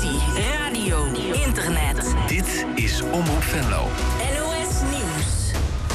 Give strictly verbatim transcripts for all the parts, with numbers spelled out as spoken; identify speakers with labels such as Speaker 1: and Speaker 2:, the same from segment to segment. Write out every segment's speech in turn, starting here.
Speaker 1: radio, internet.
Speaker 2: Dit is Omroep Venlo.
Speaker 1: N O S Nieuws.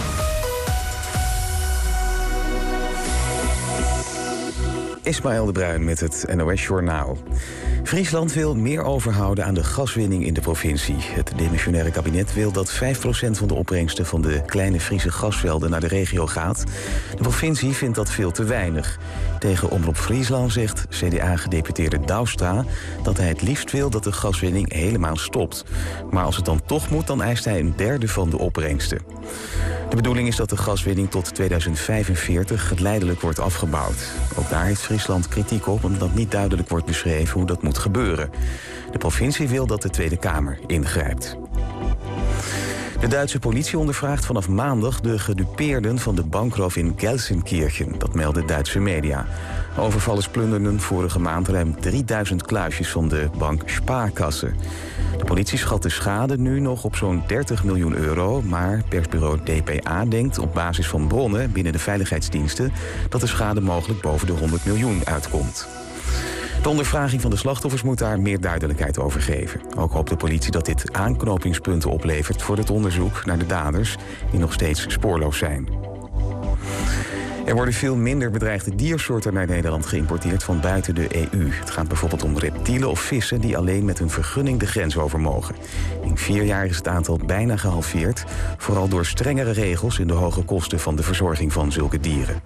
Speaker 3: Ismaël de Bruin met het N O S-journaal. Friesland wil meer overhouden aan de gaswinning in de provincie. Het demissionaire kabinet wil dat vijf procent van de opbrengsten van de kleine Friese gasvelden naar de regio gaat. De provincie vindt dat veel te weinig. Tegen Omroep Friesland zegt C D A-gedeputeerde Douwstra dat hij het liefst wil dat de gaswinning helemaal stopt. Maar als het dan toch moet, dan eist hij een derde van de opbrengsten. De bedoeling is dat de gaswinning tot tweeduizend vijfenveertig geleidelijk wordt afgebouwd. Ook daar heeft Friesland kritiek op, omdat niet duidelijk wordt beschreven hoe dat moet gebeuren. De provincie wil dat de Tweede Kamer ingrijpt. De Duitse politie ondervraagt vanaf maandag de gedupeerden van de bankroof in Gelsenkirchen. Dat melden Duitse media. Overvallers plunderden vorige maand ruim drieduizend kluisjes van de bank Sparkasse. De politie schat de schade nu nog op zo'n dertig miljoen euro... maar persbureau D P A denkt op basis van bronnen binnen de veiligheidsdiensten... dat de schade mogelijk boven de honderd miljoen uitkomt. De ondervraging van de slachtoffers moet daar meer duidelijkheid over geven. Ook hoopt de politie dat dit aanknopingspunten oplevert voor het onderzoek naar de daders... die nog steeds spoorloos zijn. Er worden veel minder bedreigde diersoorten naar Nederland geïmporteerd van buiten de E U. Het gaat bijvoorbeeld om reptielen of vissen die alleen met een vergunning de grens over mogen. In vier jaar is het aantal bijna gehalveerd, vooral door strengere regels en de hoge kosten van de verzorging van zulke dieren.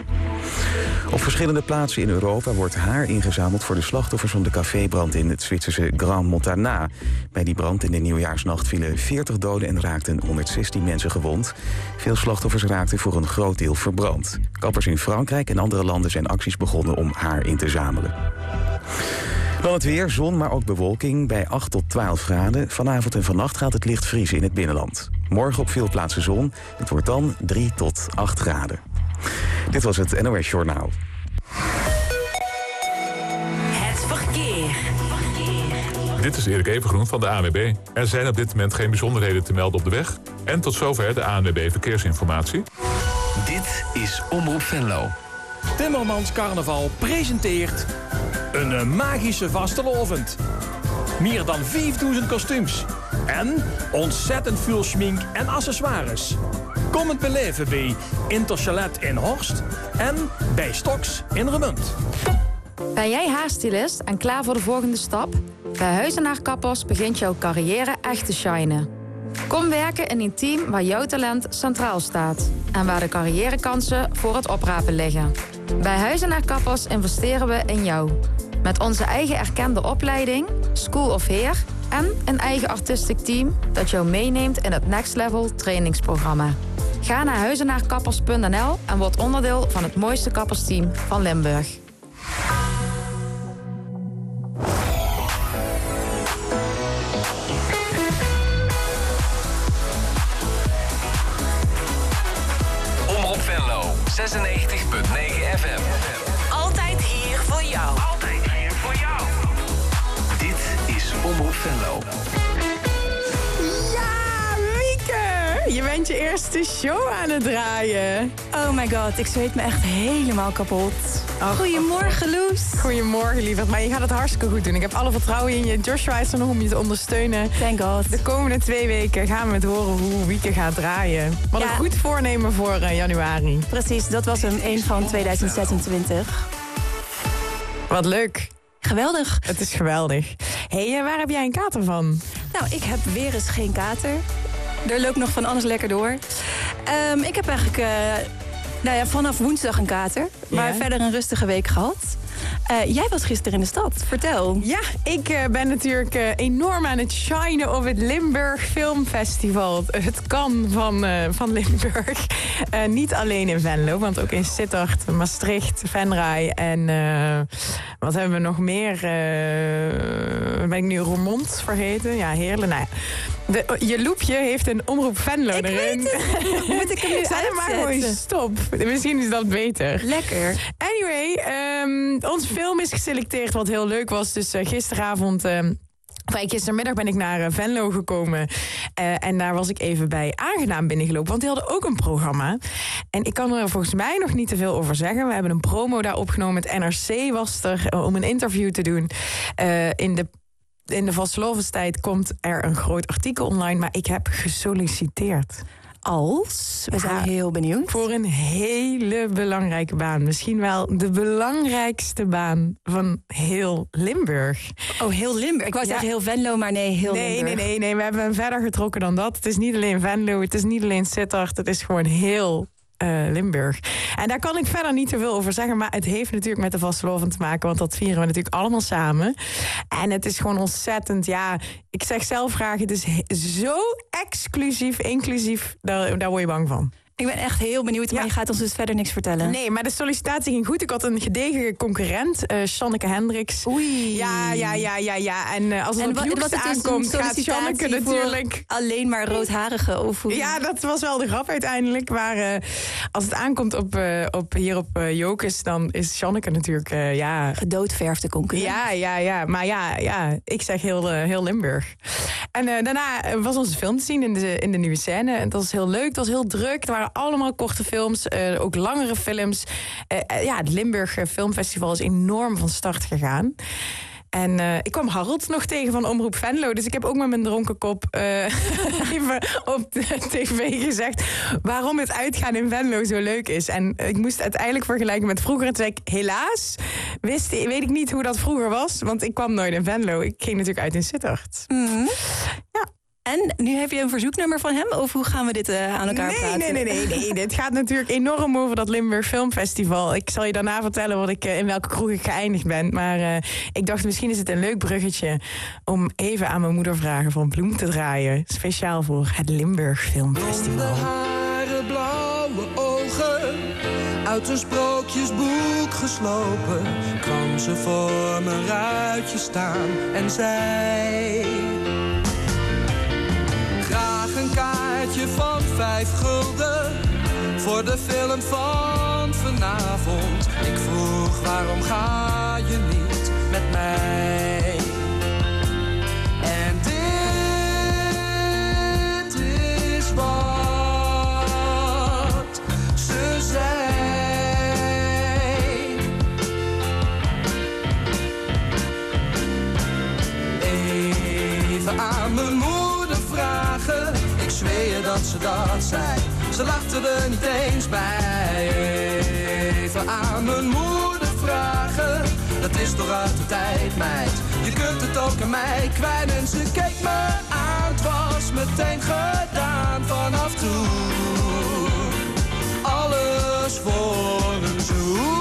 Speaker 3: Op verschillende plaatsen in Europa wordt haar ingezameld voor de slachtoffers van de cafébrand in het Zwitserse Grand Montana. Bij die brand in de nieuwjaarsnacht vielen veertig doden en raakten honderdzestien mensen gewond. Veel slachtoffers raakten voor een groot deel verbrand. Kappers in Frankrijk en andere landen zijn acties begonnen om haar in te zamelen. Dan het weer, zon, maar ook bewolking bij acht tot twaalf graden. Vanavond en vannacht gaat het licht vriezen in het binnenland. Morgen op veel plaatsen zon. Het wordt dan drie tot acht graden. Dit was het N O S-journaal.
Speaker 1: Het verkeer.
Speaker 4: Dit is Erik Evengroen van de A N W B. Er zijn op dit moment geen bijzonderheden te melden op de weg. En tot zover de A N W B Verkeersinformatie.
Speaker 2: Dit is Omroep Venlo.
Speaker 5: Timmermans Carnaval presenteert een uh, magische vastelovend. Meer dan vijfduizend kostuums. En ontzettend veel schmink en accessoires. Kom het beleven bij Interchalet in Horst en bij Stoks in Remund.
Speaker 6: Ben jij haarstylist en klaar voor de volgende stap? Bij Huizenaar Kappers begint jouw carrière echt te shinen. Kom werken in een team waar jouw talent centraal staat. En waar de carrièrekansen voor het oprapen liggen. Bij Huizenaar Kappers investeren we in jou. Met onze eigen erkende opleiding, School of Hair... en een eigen artistic team dat jou meeneemt in het Next Level trainingsprogramma. Ga naar huizenaarkappers punt n l en word onderdeel van het mooiste kappersteam van Limburg.
Speaker 2: Omroep Venlo, zesennegentig punt negen F M.
Speaker 1: Altijd hier voor jou.
Speaker 2: Altijd hier voor jou. Dit is Omroep Venlo.
Speaker 7: Je bent je eerste show aan het draaien.
Speaker 8: Oh my god, ik zweet me echt helemaal kapot.
Speaker 7: Oh,
Speaker 8: Goedemorgen, Loes.
Speaker 7: Goedemorgen, lieverd. Maar je gaat het hartstikke goed doen. Ik heb alle vertrouwen in je. Joshua is er nog om je te ondersteunen.
Speaker 8: Thank god.
Speaker 7: De komende twee weken gaan we het horen hoe Wieke gaat draaien. Wat
Speaker 8: Ja.
Speaker 7: een goed voornemen voor uh, januari.
Speaker 8: Precies, dat was hem, één van tweeduizend zesentwintig.
Speaker 7: Wat leuk.
Speaker 8: Geweldig.
Speaker 7: Het is geweldig. Hé, hey, waar heb jij een kater van?
Speaker 8: Nou, ik heb weer eens geen kater. Er loopt nog van alles lekker door. Um, ik heb eigenlijk uh, nou ja, vanaf woensdag een kater. Maar
Speaker 7: Ja.
Speaker 8: verder een rustige week gehad. Uh, jij was gisteren in de stad. Vertel.
Speaker 7: Ja, ik uh, ben natuurlijk uh, enorm aan het shinen op het Limburg Filmfestival. Het Cannes van, uh, van Limburg. Uh, niet alleen in Venlo, want ook in Sittard, Maastricht, Venray en uh, wat hebben we nog meer? Uh, ben ik nu Roermond vergeten? Ja, Heerlen. Nou ja. De, je loepje heeft een Omroep Venlo
Speaker 8: Ik
Speaker 7: erin.
Speaker 8: weet het. Moet ik hem nu
Speaker 7: Zet hem maar gewoon
Speaker 8: uitzetten?
Speaker 7: stop. Misschien is dat beter.
Speaker 8: Lekker.
Speaker 7: Anyway, um, onze film is geselecteerd, wat heel leuk was. Dus uh, gisteravond... Um, Enfin, gistermiddag ben ik naar uh, Venlo gekomen. Uh, en daar was ik even bij Aangenaam binnengelopen. Want die hadden ook een programma. En ik kan er volgens mij nog niet te veel over zeggen. We hebben een promo daar opgenomen. Het N R C was er uh, om een interview te doen. Uh, in de in de vastelovendstijd komt er een groot artikel online, maar ik heb gesolliciteerd.
Speaker 8: Als? We zijn
Speaker 7: Ja,
Speaker 8: heel benieuwd.
Speaker 7: Voor een hele belangrijke baan. Misschien wel de belangrijkste baan van heel Limburg.
Speaker 8: Oh, heel Limburg. Ik wou
Speaker 7: Ja.
Speaker 8: zeggen heel Venlo, maar nee, heel
Speaker 7: nee,
Speaker 8: Limburg.
Speaker 7: nee, nee, nee. We hebben hem verder getrokken dan dat. Het is niet alleen Venlo, het is niet alleen Sittard. Het is gewoon heel uh, Limburg. En daar kan ik verder niet te veel over zeggen. Maar het heeft natuurlijk met de vastelovend te maken. Want dat vieren we natuurlijk allemaal samen. En het is gewoon ontzettend, ja... Ik zeg zelf graag, het is he- zo exclusief, inclusief. Daar, daar word je bang van.
Speaker 8: Ik ben echt heel benieuwd, maar
Speaker 7: Ja.
Speaker 8: je gaat ons dus verder niks vertellen.
Speaker 7: Nee, maar de sollicitatie ging goed. Ik had een gedegen concurrent, uh, Shanneke Hendricks.
Speaker 8: Oei.
Speaker 7: Ja, ja, ja, ja, ja. En uh, als het
Speaker 8: En
Speaker 7: op
Speaker 8: wa-
Speaker 7: Joekste
Speaker 8: was het dus
Speaker 7: aankomt,
Speaker 8: een
Speaker 7: gaat Shanneke
Speaker 8: sollicitatie voor
Speaker 7: natuurlijk...
Speaker 8: alleen maar roodharigen? Of hoe?
Speaker 7: Ja, dat was wel de grap uiteindelijk. Maar uh, als het aankomt op, uh, op, hier op uh, Jokes, dan is Shanneke natuurlijk, uh, ja...
Speaker 8: Gedoodverfde concurrent.
Speaker 7: Ja, ja, ja. Maar ja, ja ik zeg heel, uh, heel Limburg. En uh, daarna was onze film te zien in de, in de nieuwe scène. En dat was heel leuk, het was heel druk. Er waren allemaal korte films, uh, ook langere films. Uh, uh, ja, het Limburg Filmfestival is enorm van start gegaan. En uh, ik kwam Harold nog tegen van Omroep Venlo. Dus ik heb ook met mijn dronken kop uh, even op de tv gezegd... waarom het uitgaan in Venlo zo leuk is. En ik moest het uiteindelijk vergelijken met vroeger. En toen zei ik, helaas wist, weet ik niet hoe dat vroeger was. Want ik kwam nooit in Venlo. Ik ging natuurlijk uit in Sittard.
Speaker 8: Mm-hmm.
Speaker 7: Ja.
Speaker 8: En nu heb je een verzoeknummer van hem? Of hoe gaan we dit uh, aan elkaar
Speaker 7: nee,
Speaker 8: praten?
Speaker 7: Nee, nee, nee, nee. Dit gaat natuurlijk enorm over dat Limburg Filmfestival. Ik zal je daarna vertellen wat ik, uh, in welke kroeg ik geëindigd ben. Maar uh, ik dacht, misschien is het een leuk bruggetje... om even aan mijn moeder vragen van Bloem te draaien. Speciaal voor het Limburg Filmfestival.
Speaker 9: Blonde haren, blauwe ogen, uit een sprookjesboek geslopen, kwam ze voor mijn ruitje staan en zei... Graag een kaartje van vijf gulden voor de film van vanavond. Ik vroeg, waarom ga je niet met mij? En dit is wat ze zei. Even aan mijn moeder vragen, ik zweer dat ze dat zei. Ze lachte er niet eens bij. Even aan mijn moeder vragen, dat is toch uit de tijd, meid. Je kunt het ook aan mij kwijt. En ze keek me aan, het was meteen gedaan. Vanaf toen, alles voor een zoen.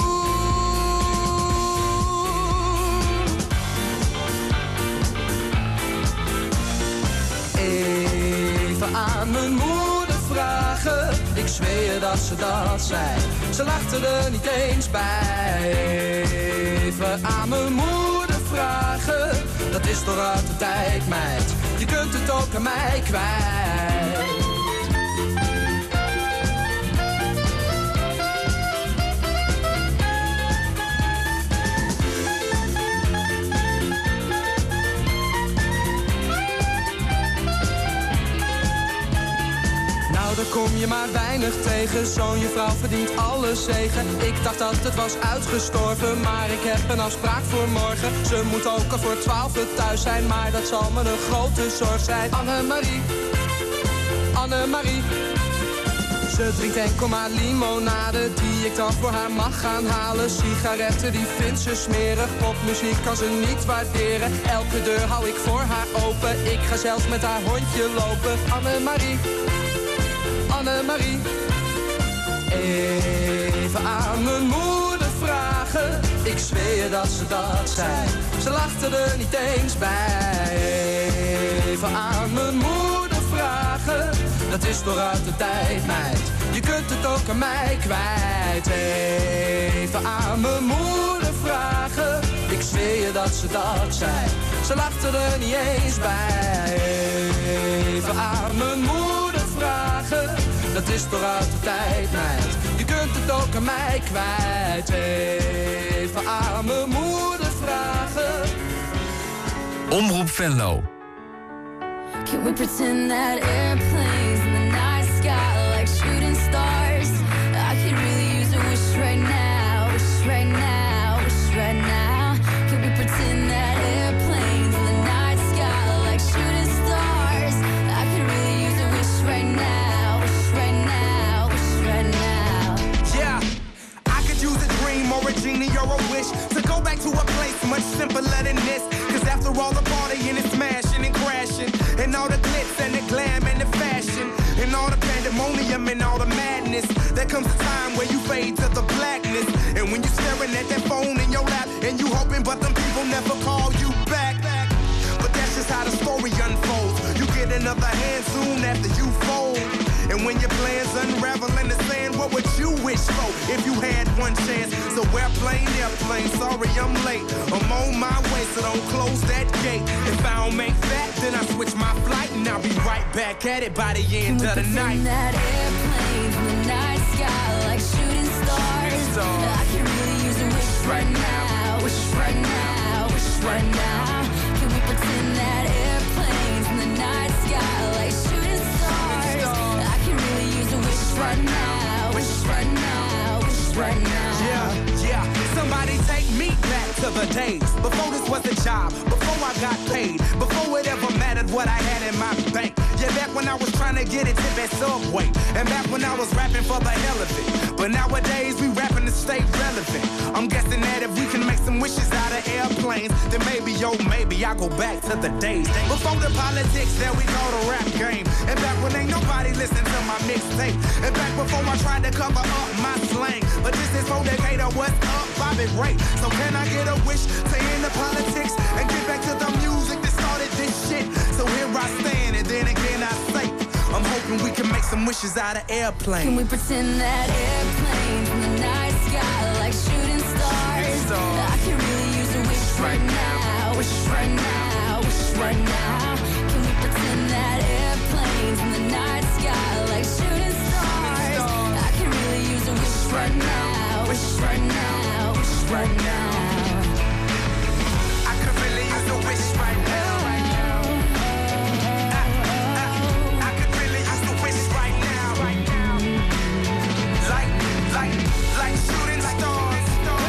Speaker 9: Even aan mijn moeder vragen, ik zweer dat ze dat zei. Ze lachte er niet eens bij. Even aan mijn moeder vragen, dat is toch uit de tijd, meid. Je kunt het ook aan mij kwijt. Nou, daar kom je maar weinig tegen. Zo'n juffrouw verdient alle zegen. Ik dacht dat het was uitgestorven, maar ik heb een afspraak voor morgen. Ze moet ook al voor twaalf thuis zijn, maar dat zal me een grote zorg zijn. Annemarie, Annemarie. Ze drinkt enkel maar limonade, die ik dan voor haar mag gaan halen. Sigaretten, die vindt ze smerig. Popmuziek kan ze niet waarderen. Elke deur hou ik voor haar open. Ik ga zelfs met haar hondje lopen. Annemarie, Annemarie. Even aan mijn moeder vragen, ik zweer dat ze dat zei. Ze lachte er niet eens bij. Even aan mijn moeder vragen, dat is toch uit de tijd, meid. Je kunt het ook aan mij kwijt. Even aan mijn moeder vragen, ik zweer dat ze dat zei. Ze lachte er niet eens bij. Even aan mijn moeder vragen, dat is toch uit de tijd, meid. Je kunt het ook aan mij kwijt. Even aan mijn moeder vragen.
Speaker 2: Omroep Venlo.
Speaker 10: Can we pretend that airplanes in the night sky like shooting stars? I could really use a wish right now, wish right now, wish right now. Can we pretend that airplanes in the night
Speaker 11: and all the madness. There comes a time where you fade to the blackness. And when you're staring at that phone in your lap, and you hoping but them people never call you back. But that's just how the story unfolds. You get another hand soon after you fold. And when your plans unravel in the sand, what would you wish for if you had one chance? So airplane, airplane, sorry I'm late. I'm on my way, so don't close that gate. If I don't make that, then I switch my flight, and I'll be right back at it by the end of the night.
Speaker 10: That airplane from the night sky like shooting stars. I can really use a wish right now, wish right now, wish right now. Can we pretend that airplane from the night sky like shooting stars? I can really use a wish right now, wish right now, wish right now.
Speaker 11: Yeah, yeah. Somebody take me back to the days before this was a job, before I got paid, before it ever mattered what I had in my bank. Yeah, back when I was trying to get a tip at Subway, and back when I was rapping for the hell of it. But nowadays we rapping to stay relevant. I'm guessing that if we can make some wishes out of airplanes, then maybe, yo, maybe I go back to the days before the politics that we call the rap game, and back when ain't nobody listened to my mixtape, and back before I tried to cover up my slang. But this is for Decatur, what's up, Bobby Ray? So can I get a wish to end the politics and get back to the music that started this shit? So here I stand, and then again I say, I'm hoping we can make some wishes out of airplanes.
Speaker 10: Can we pretend that airplane from the night sky like shooting stars? I can really use a wish right now, wish right now, wish right now. Can we pretend that airplane from the night sky like shooting stars? I can really use a wish right now, wish right now, wish right now.
Speaker 11: I could really use a wish right now. Like shooting stars.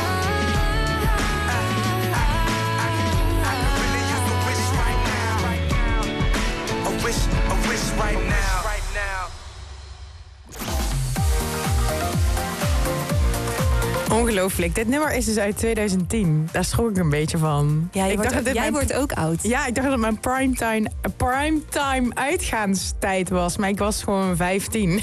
Speaker 11: I, I, I, I could really use a wish right now. A wish, a wish right now. Right now.
Speaker 7: Ongelooflijk. Dit nummer is dus uit twintig tien. Daar schrok ik een beetje van.
Speaker 8: Ja, je
Speaker 7: ik
Speaker 8: wordt,
Speaker 7: dacht dat dit
Speaker 8: jij
Speaker 7: mijn,
Speaker 8: wordt ook oud.
Speaker 7: Ja, ik dacht dat het mijn primetime, primetime uitgaanstijd was. Maar ik was gewoon vijftien.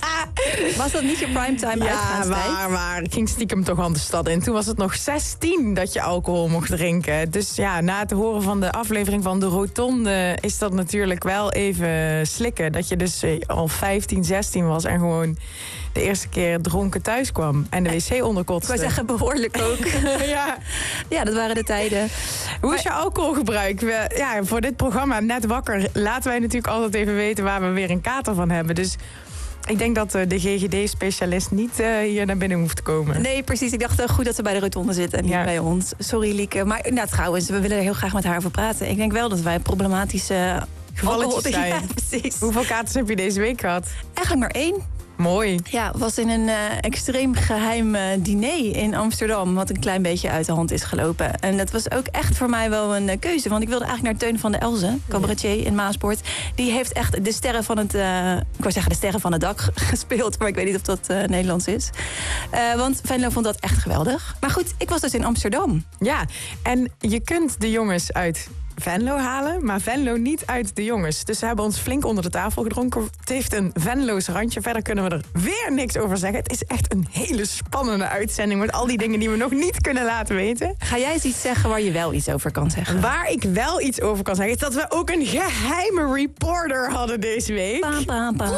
Speaker 8: Was dat niet je primetime
Speaker 7: ja,
Speaker 8: uitgaanstijd?
Speaker 7: Ja, maar ik ging stiekem toch aan de stad in. Toen was het nog zestien dat je alcohol mocht drinken. Dus ja, na het horen van de aflevering van de Rotonde is dat natuurlijk wel even slikken. Dat je dus al vijftien, zestien was en gewoon de eerste keer dronken thuis kwam. En de wc onderkotste.
Speaker 8: Ik wou zeggen, behoorlijk ook.
Speaker 7: ja.
Speaker 8: ja, dat waren de tijden.
Speaker 7: Hoe is je alcoholgebruik? We, ja, voor dit programma Net Wakker laten wij natuurlijk altijd even weten waar we weer een kater van hebben. Dus ik denk dat de G G D-specialist niet uh, hier naar binnen hoeft te komen.
Speaker 8: Nee, precies. Ik dacht uh, goed dat ze bij de Rotonde zitten en niet ja. bij ons. Sorry, Lieke. Maar nou, trouwens, we willen heel graag met haar over praten. Ik denk wel dat wij problematische
Speaker 7: gevalletjes zijn.
Speaker 8: Ja, precies.
Speaker 7: Hoeveel katers heb je deze week gehad?
Speaker 8: Eigenlijk maar één.
Speaker 7: Mooi.
Speaker 8: Ja, was in een uh, extreem geheim uh, diner in Amsterdam, wat een klein beetje uit de hand is gelopen. En dat was ook echt voor mij wel een uh, keuze, want ik wilde eigenlijk naar Teun van de Elzen, cabaretier in Maasport. Die heeft echt de sterren van het, uh, ik wou zeggen de sterren van het dak gespeeld, maar ik weet niet of dat uh, Nederlands is. Uh, want Venlo vond dat echt geweldig. Maar goed, ik was dus in Amsterdam.
Speaker 7: Ja, en je kunt de jongens uit Venlo halen, maar Venlo niet uit de jongens. Dus ze hebben ons flink onder de tafel gedronken. Het heeft een Venlo's randje. Verder kunnen we er weer niks over zeggen. Het is echt een hele spannende uitzending met al die dingen die we nog niet kunnen laten weten.
Speaker 8: Ga jij eens iets zeggen waar je wel iets over kan zeggen?
Speaker 7: Waar ik wel iets over kan zeggen is dat we ook een geheime reporter hadden deze week.
Speaker 8: Pa, pa, pa.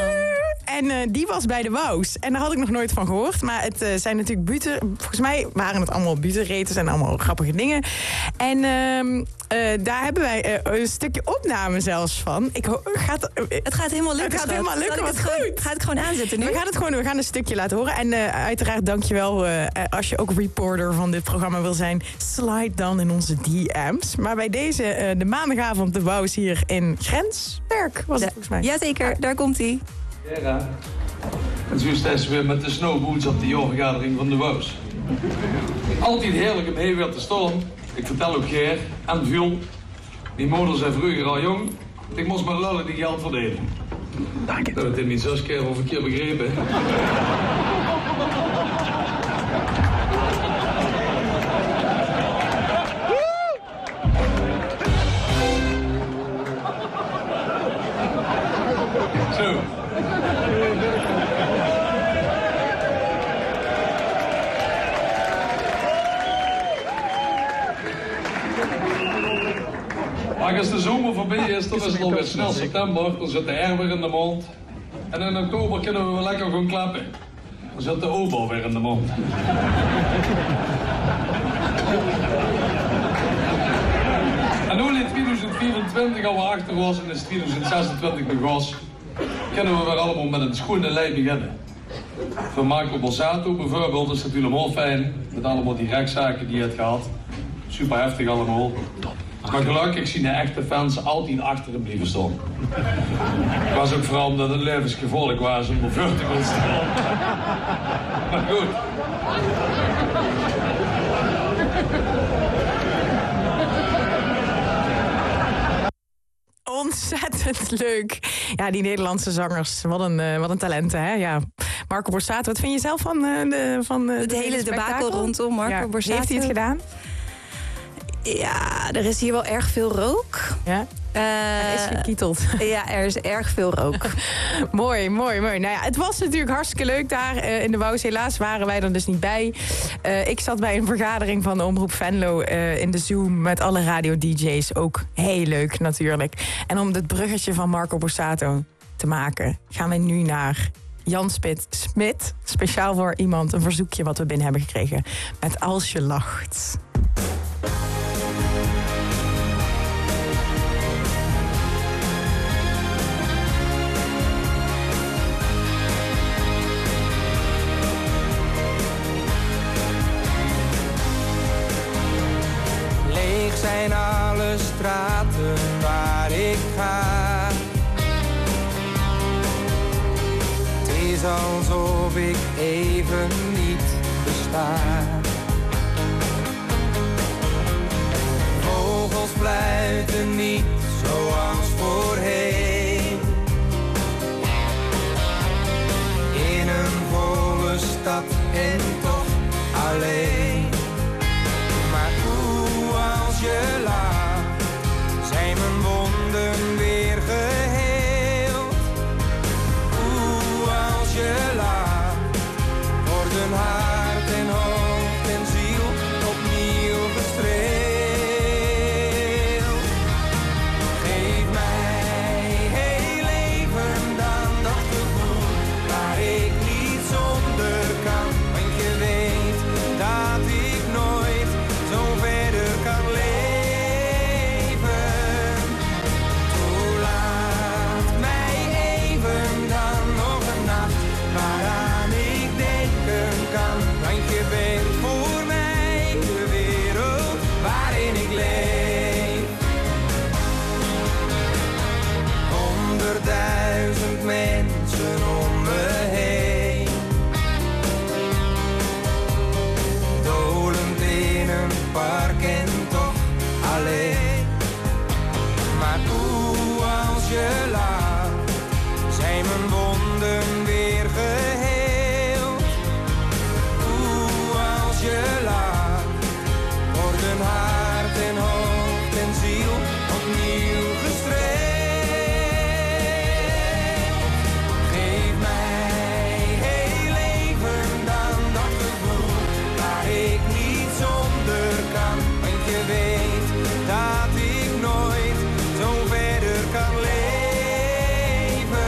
Speaker 7: En uh, die was bij de Wous. En daar had ik nog nooit van gehoord. Maar het uh, zijn natuurlijk buten. Volgens mij waren het allemaal butenreters en allemaal grappige dingen. En uh, uh, daar hebben wij uh, een stukje opname zelfs van. Ik ho- gaat, uh,
Speaker 8: het gaat helemaal lukken.
Speaker 7: Het gaat helemaal lukken. Wat goed.
Speaker 8: Gewoon, ga het gewoon aanzetten nu?
Speaker 7: We gaan het gewoon doen. We gaan een stukje laten horen. En uh, uiteraard dankjewel uh, als je ook reporter van dit programma wil zijn. Slide dan in onze D M's. Maar bij deze, uh, de maandagavond de Wous hier in Grensberg was het volgens mij.
Speaker 8: Jazeker, ja. Daar komt hij.
Speaker 12: Ja, en zo staan ze weer met de snowboots op de jaarvergadering van de Wous. Altijd heerlijk om hier weer te staan. Ik vertel ook Ger en Viol. Die moeders zijn vroeger al jong. Ik moest maar lullen die geld verdelen. Dank je. Dat heb ik niet zes keer of een keer begrepen. Zo. Maar als de zomer voorbij is, dan is het alweer snel september. Dan zit de R weer in de mond. En in oktober kunnen we wel lekker gaan klappen. Dan zit de obo weer in de mond. En nu in twintig vierentwintig al we achter was en in twintig zesentwintig begon, kunnen we weer allemaal met een schone lijn beginnen. Voor Marco Borsato bijvoorbeeld is het natuurlijk heel fijn, met allemaal die rechtszaken die hij heeft gehad. Super heftig allemaal. Maar gelukkig zien de echte fans altijd achter hem blijven staan. Het was ook vooral omdat het levensgevaarlijk was om de verticals te gaan. Maar goed.
Speaker 7: Ontzettend leuk. Ja, die Nederlandse zangers. Wat een, uh, wat een talenten, hè? Ja. Marco Borsato, wat vind je zelf van, uh, de, van uh,
Speaker 8: het
Speaker 7: de
Speaker 8: hele debakel rondom Marco
Speaker 7: ja.
Speaker 8: Borsato?
Speaker 7: Heeft hij het gedaan?
Speaker 8: Ja, er is hier wel erg veel rook.
Speaker 7: Ja?
Speaker 8: Uh,
Speaker 7: er is gekieteld.
Speaker 8: Ja, er is erg veel rook.
Speaker 7: Mooi, mooi, mooi. Nou ja, het was natuurlijk hartstikke leuk daar uh, in de Wous. Helaas waren wij er dus niet bij. Uh, ik zat bij een vergadering van de Omroep Venlo uh, in de Zoom met alle radio-D J's. Ook heel leuk natuurlijk. En om het bruggetje van Marco Borsato te maken, gaan we nu naar Jan Smit. Speciaal voor iemand, een verzoekje wat we binnen hebben gekregen. Met Als je lacht.
Speaker 9: Zijn alle straten waar ik ga. Het is alsof ik even niet besta. Vogels fluiten niet zoals voorheen. In een volle stad en toch alleen. Als je lacht, zijn mijn wonden weer geheeld. Oeh, als je lacht, worden hart en hoofd en ziel opnieuw gestreeld. Geef mij heel even dan dat gevoel waar ik niet zonder kan. Want je weet dat ik nooit zo verder kan leven. Toelaat mij even dan nog een nacht waaraan ik denken kan. Want je bent voor mij de wereld waarin ik leef. Honderdduizend mensen om me heen, dolend in een park en toch alleen. Maar oeh, als je lacht, zijn mijn wonden weer geheeld. Oeh, als je lacht, worden hart en hoofd en ziel opnieuw gestreeld. Geef mij heel even dan dat gevoel waar ik niet zonder kan. Want je weet dat ik nooit zo verder kan leven.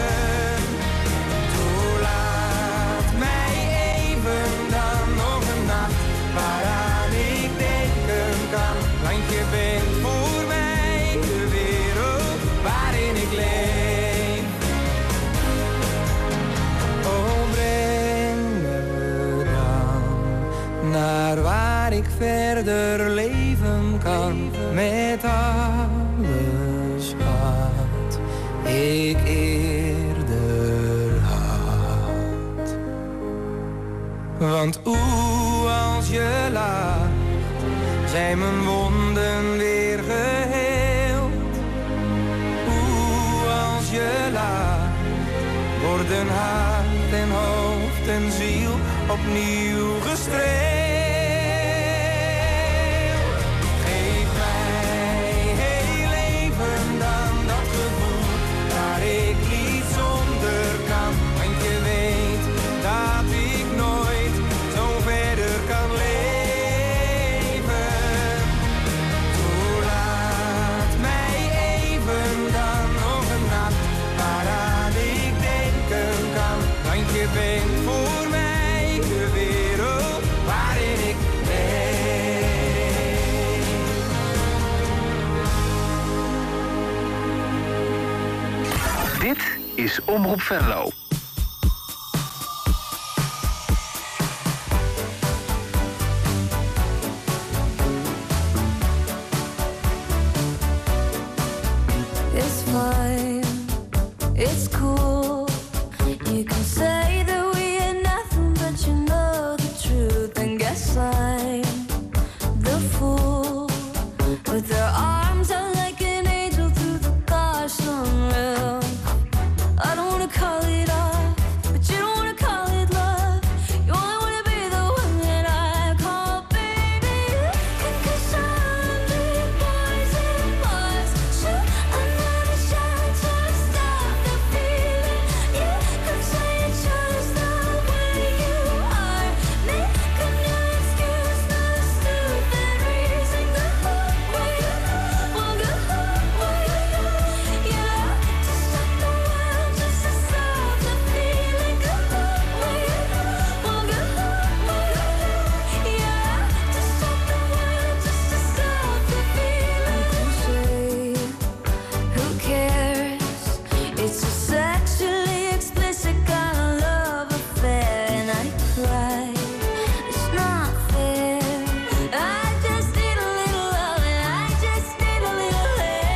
Speaker 9: Toelaat mij even dan nog een nacht waaraan ik denken kan. Want je bent voor mij de wereld waarin ik leef. Oh, breng me dan naar waar ik verder leven kan. Met alles wat ik eerder had. Want oeh, als je lacht, zijn mijn wonden weer geheeld. Oeh, als je lacht, worden hart en hoofd en ziel opnieuw gestreeld. Geef mij heel even dan dat gevoel waar ik niet zonder kan. Want je weet dat ik nooit zo verder kan leven. Toelaat mij
Speaker 2: Dit is Omroep Venlo.
Speaker 10: It's fine, it's cool. You can say that we ain't nothing, but you know the truth. And guess I'm the fool with their arms out like an angel through the car sunroof. I don't wanna call it off, but you don't wanna call it love. You only wanna be the one that I call baby. Cause I'm the poison bars. Shoot another shot to stop the feeling. You could say it's just the way you are. Making your excuse the stupid reason. The hook way, well the hook way. Yeah, to stop the world, just to stop the feeling. The hook way, well the hook way. Yeah, to stop the world, just to stop the feeling. Who cares? It's a sexually explicit kind of love affair, and I cry. It's not fair. I just need a little love, and I just need a little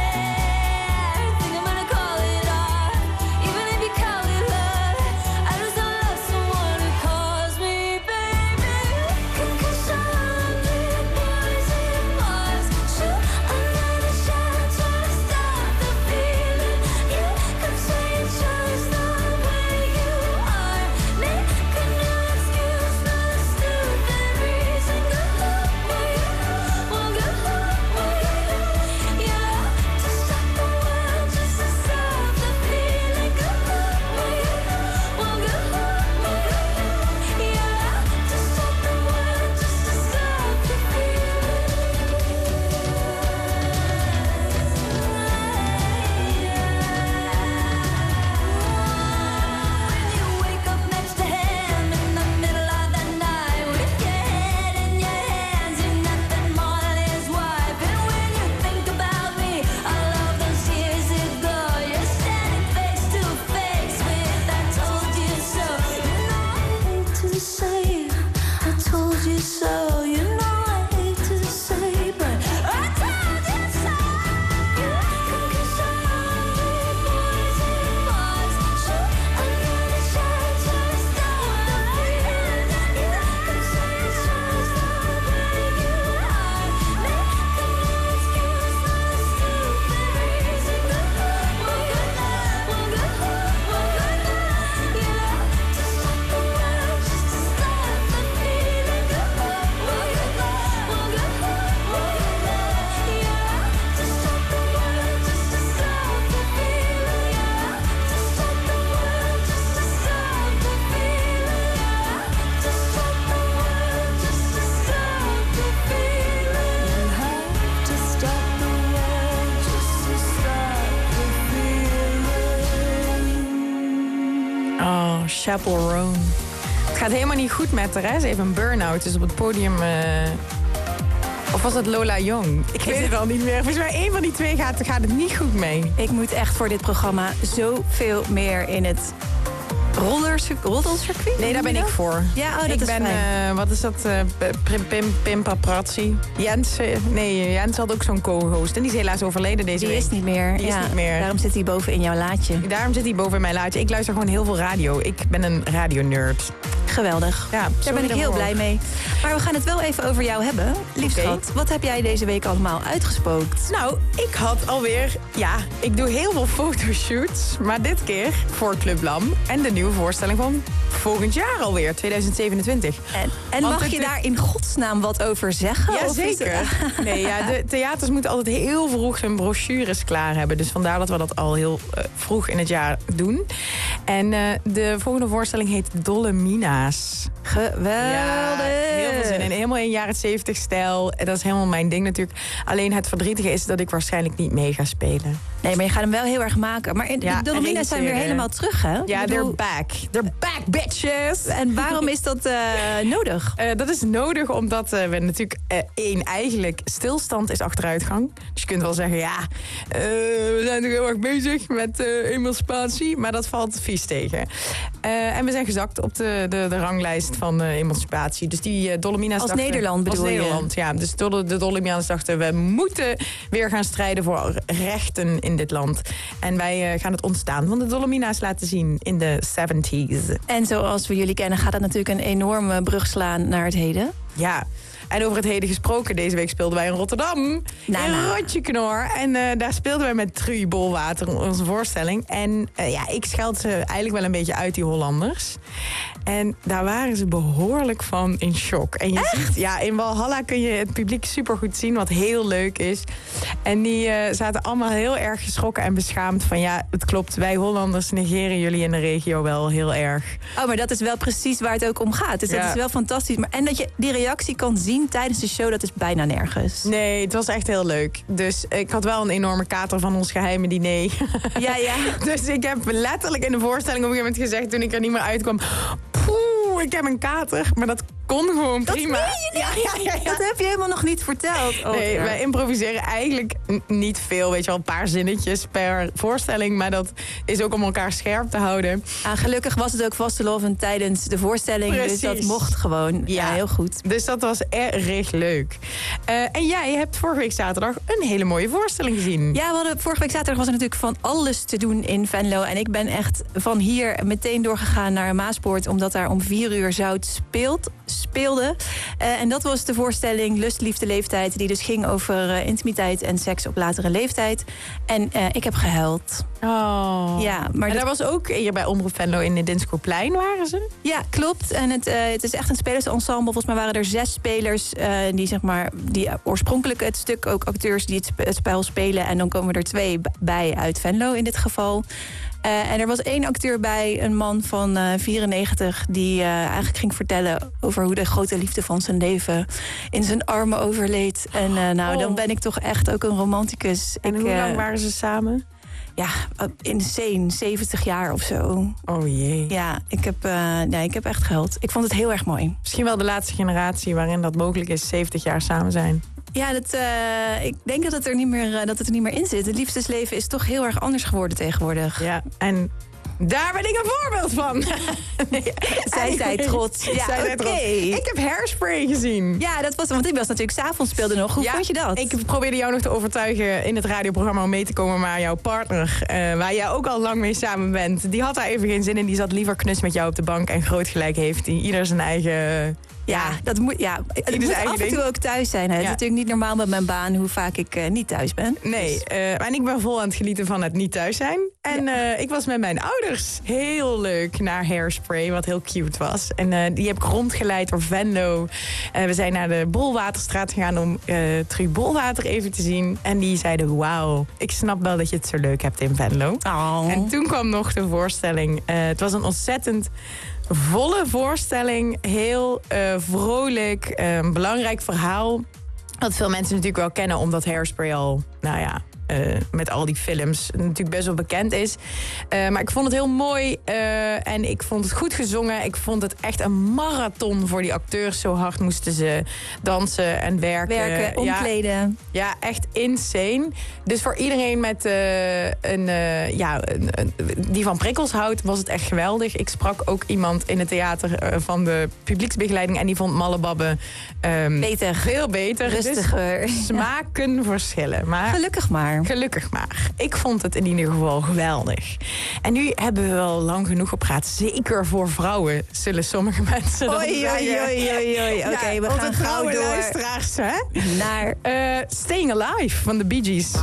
Speaker 10: hair. Think I'm gonna call it art, even if you call it love. I just don't love someone who calls me baby. Cause I'm the poison bars. Shoot another shot to stop the feeling. You could say it's just the way you are. Making your excuse the stupid reason. The hook way, well the hook way. Yeah, to stop the world, just to stop the feeling. The hook way, well the hook way. Yeah, to stop the world, just to stop the feeling. You wake up next to him in the middle of the night with your head in your hands, you're nothing more than his wife. And when you think about me, all of those years ago, you're standing face to face with I told you so. You know I hate to say I told you so. You know I hate to say, but I told you so. Cause I'm the poison bars. Shoot another shot to stop the feeling. You could say it's just the way you are. Making your excuse the stupid reason. The hook way, well the hook way. Yeah, to stop the world, just to stop the feeling. The hook way, well the hook way. Yeah, to stop the world, just to stop the feeling. Yeah, to stop the world, just to stop the feeling. Yeah, to stop the world, just to stop the feeling. You have to stop the world, just to stop the feeling.
Speaker 7: Oh, Chappell Roan. Het gaat helemaal niet goed met haar, hè? Ze heeft een burn-out, dus op het podium... eh, Of was het Lola Jong? Ik weet het al niet meer. Volgens mij één van die twee gaat, gaat het niet goed mee.
Speaker 8: Ik moet echt voor dit programma zoveel meer in het roddelcircuit.
Speaker 7: Nee, daar ben ik voor.
Speaker 8: Ja, oh, dat
Speaker 7: ik
Speaker 8: is
Speaker 7: ben,
Speaker 8: fijn.
Speaker 7: uh, wat is dat? Uh, Pim, Pim, Pim Paparazzi. Jens, uh, nee, Jens had ook zo'n co-host. En die is helaas overleden deze
Speaker 8: die
Speaker 7: week.
Speaker 8: Die is niet meer.
Speaker 7: Die
Speaker 8: ja,
Speaker 7: is niet meer.
Speaker 8: Daarom zit hij boven in jouw laadje.
Speaker 7: Daarom zit hij boven in mijn laadje. Ik luister gewoon heel veel radio. Ik ben een radionerd.
Speaker 8: Geweldig.
Speaker 7: Ja,
Speaker 8: daar ben ik heel blij mee. Maar we gaan het wel even over jou hebben. Lief
Speaker 7: okay.
Speaker 8: schat, wat heb jij deze week allemaal uitgespookt?
Speaker 7: Nou, ik had alweer... Ja, ik doe heel veel fotoshoots. Maar dit keer voor Club Lam. En de nieuwe voorstelling van volgend jaar alweer, tweeduizend zevenentwintig.
Speaker 8: En, en mag je daar in godsnaam wat over zeggen?
Speaker 7: Ja, zeker. Het... Nee, ja, de theaters moeten altijd heel vroeg hun brochures klaar hebben. Dus vandaar dat we dat al heel uh, vroeg in het jaar doen. En uh, de volgende voorstelling heet Dolle Mina's.
Speaker 8: Geweldig.
Speaker 7: Ja, heel veel zin in. Helemaal in jaren zeventig stijl. Dat is helemaal mijn ding natuurlijk. Alleen het verdrietige is dat ik waarschijnlijk niet mee ga spelen.
Speaker 8: Nee, maar je gaat hem wel heel erg maken. Maar in, ja, de Dolle Mina's zijn weer helemaal terug, hè?
Speaker 7: Ja, they're back. They're back, bitches!
Speaker 8: En waarom is dat uh, nodig?
Speaker 7: Uh, dat is nodig omdat uh, we natuurlijk... Uh, één, eigenlijk stilstand is achteruitgang. Dus je kunt wel zeggen, ja... Uh, we zijn toch heel erg bezig met uh, emancipatie. Maar dat valt vies tegen. Uh, en we zijn gezakt op de, de, de ranglijst van uh, emancipatie. Dus die uh, Dolomina's
Speaker 8: Als
Speaker 7: dachten...
Speaker 8: Nederland bedoel
Speaker 7: als
Speaker 8: je?
Speaker 7: Nederland, ja. Dus de, de Dolomina's dachten, we moeten weer gaan strijden voor rechten in dit land. En wij uh, gaan het ontstaan van de Dolomina's laten zien in de zeventig.
Speaker 8: En zoals we jullie kennen gaat dat natuurlijk een enorme brug slaan naar het heden.
Speaker 7: Ja. En over het heden gesproken, deze week speelden wij in Rotterdam.
Speaker 8: Na,
Speaker 7: in
Speaker 8: na.
Speaker 7: Rotjeknor. En uh, daar speelden wij met Truy Bolwater, onze voorstelling. En uh, ja, ik scheld ze eigenlijk wel een beetje uit, die Hollanders. En daar waren ze behoorlijk van in shock. En je ziet, ja, in Walhalla kun je het publiek supergoed zien, wat heel leuk is. En die uh, zaten allemaal heel erg geschrokken en beschaamd van... ja, het klopt, wij Hollanders negeren jullie in de regio wel heel erg.
Speaker 8: Oh, maar dat is wel precies waar het ook om gaat. Dus
Speaker 7: Ja.
Speaker 8: dat is wel fantastisch. Maar, en dat je die reactie kan zien tijdens de show, dat is bijna nergens.
Speaker 7: Nee, het was echt heel leuk. Dus ik had wel een enorme kater van ons geheime diner.
Speaker 8: Ja, ja.
Speaker 7: Dus ik heb letterlijk in de voorstelling op een gegeven moment gezegd, toen ik er niet meer uitkwam... Poeh, ik heb een kater. Maar dat kon gewoon
Speaker 8: Dat
Speaker 7: prima.
Speaker 8: meen je niet?
Speaker 7: Ja, ja, ja, ja.
Speaker 8: Dat heb je helemaal nog niet verteld. Oh,
Speaker 7: Nee,
Speaker 8: ja.
Speaker 7: wij improviseren eigenlijk n- niet veel. Weet je wel, een paar zinnetjes per voorstelling. Maar dat is ook om elkaar scherp te houden.
Speaker 8: Ah, gelukkig was het ook vastelovend tijdens de voorstelling.
Speaker 7: Precies.
Speaker 8: Dus dat mocht gewoon. Ja,
Speaker 7: Ja.
Speaker 8: heel goed.
Speaker 7: Dus dat was erg leuk. Uh, en jij hebt vorige week zaterdag een hele mooie voorstelling gezien.
Speaker 8: Ja, we hadden, vorige week zaterdag was er natuurlijk van alles te doen in Venlo. En ik ben echt van hier meteen doorgegaan naar Maaspoort, omdat daar om vier uur Zout speelt, speelde. Uh, en dat was de voorstelling Lust, Liefde, Leeftijd, die dus ging over uh, intimiteit en seks op latere leeftijd. En uh, ik heb gehuild.
Speaker 7: Oh.
Speaker 8: Ja, maar
Speaker 7: en
Speaker 8: dat
Speaker 7: daar was ook hier bij Omroep Venlo in de Dinskoplein waren ze?
Speaker 8: Ja, klopt. En het, uh, het is echt een spelersensemble. Volgens mij waren er zes spelers uh, die, zeg maar, die oorspronkelijk het stuk, ook acteurs die het, sp- het spel spelen. En dan komen er twee b- bij uit Venlo in dit geval. Uh, en er was één acteur bij, een man van uh, vierennegentig... die uh, eigenlijk ging vertellen over hoe de grote liefde van zijn leven in zijn armen overleed. En uh, nou,
Speaker 7: Oh.
Speaker 8: dan ben ik toch echt ook een romanticus.
Speaker 7: En
Speaker 8: ik,
Speaker 7: hoe
Speaker 8: uh,
Speaker 7: lang waren ze samen?
Speaker 8: Ja, insane. zeventig jaar of zo.
Speaker 7: Oh jee.
Speaker 8: Ja, ik heb, uh, nee, ik heb echt gehuild. Ik vond het heel erg mooi.
Speaker 7: Misschien wel de laatste generatie waarin dat mogelijk is, zeventig jaar samen zijn.
Speaker 8: Ja, dat, uh, ik denk dat het, er niet meer, uh, dat het er niet meer in zit. Het liefdesleven is toch heel erg anders geworden tegenwoordig.
Speaker 7: Ja, en daar ben ik een voorbeeld van. Nee,
Speaker 8: Zij zei trots. Ja,
Speaker 7: Zij zei
Speaker 8: oké.
Speaker 7: trots. Ik heb Hairspray gezien.
Speaker 8: Ja, dat was, want ik was natuurlijk 's avonds speelde nog. Hoe
Speaker 7: Ja,
Speaker 8: vond je dat?
Speaker 7: Ik probeerde jou nog te overtuigen in het radioprogramma om mee te komen. Maar jouw partner, uh, waar jij ook al lang mee samen bent, die had daar even geen zin in. Die zat liever knus met jou op de bank. En groot gelijk heeft hij ieder zijn eigen...
Speaker 8: Ja, dat moet, ja, het
Speaker 7: Ieder
Speaker 8: moet
Speaker 7: zijn eigen
Speaker 8: af en toe
Speaker 7: ding.
Speaker 8: ook thuis zijn. Hè. Het is
Speaker 7: Ja.
Speaker 8: natuurlijk niet normaal met mijn baan hoe vaak ik uh, niet thuis ben.
Speaker 7: Nee,
Speaker 8: Dus-
Speaker 7: uh, en ik ben vol aan het genieten van het niet thuis zijn. En uh, ik was met mijn ouders heel leuk naar Hairspray, wat heel cute was. En uh, die heb ik rondgeleid door Venlo. Uh, we zijn naar de Bolwaterstraat gegaan om uh, Truy Bolwater even te zien. En die zeiden, wauw, ik snap wel dat je het zo leuk hebt in Venlo.
Speaker 8: Oh.
Speaker 7: En toen kwam nog de voorstelling. Uh, het was een ontzettend volle voorstelling. Heel uh, vrolijk, uh, een belangrijk verhaal. Wat veel mensen natuurlijk wel kennen, omdat Hairspray al, nou ja, uh, met al die films natuurlijk best wel bekend is. Uh, maar ik vond het heel mooi uh, en ik vond het goed gezongen. Ik vond het echt een marathon voor die acteurs. Zo hard moesten ze dansen en werken.
Speaker 8: Werken,
Speaker 7: Ja,
Speaker 8: omkleden.
Speaker 7: ja, echt insane. Dus voor iedereen met uh, een, uh, ja, een, een, die van prikkels houdt, was het echt geweldig. Ik sprak ook iemand in het theater uh, van de publieksbegeleiding en die vond Mallebabbe um,
Speaker 8: Beter.
Speaker 7: veel beter.
Speaker 8: Rustiger.
Speaker 7: Dus smaken verschillen. Maar
Speaker 8: Gelukkig maar.
Speaker 7: gelukkig maar. Ik vond het in ieder geval geweldig. En nu hebben we wel lang genoeg gepraat. Zeker voor vrouwen zullen sommige mensen dan
Speaker 8: Oei,
Speaker 7: zeggen.
Speaker 8: oei, oei, oei, oei. Oké,
Speaker 7: Ja,
Speaker 8: we
Speaker 7: onze
Speaker 8: gaan gauw
Speaker 7: trouwe
Speaker 8: door
Speaker 7: luisteraars, hè?
Speaker 8: naar...
Speaker 7: Uh, Staying Alive van de Bee Gees.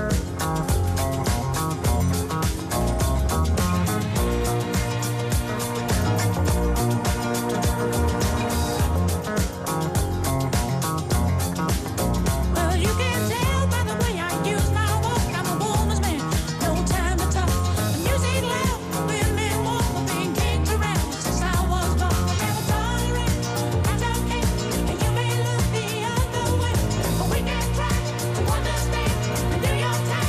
Speaker 10: Well, you can tell by the way I use my walk. I'm a woman's man, no time to talk. The music loud, women walk, being kicked around since I was born. Never tolerate, I don't care, and you may look the other way, but we can try to understand and do your time.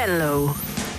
Speaker 1: Venlo.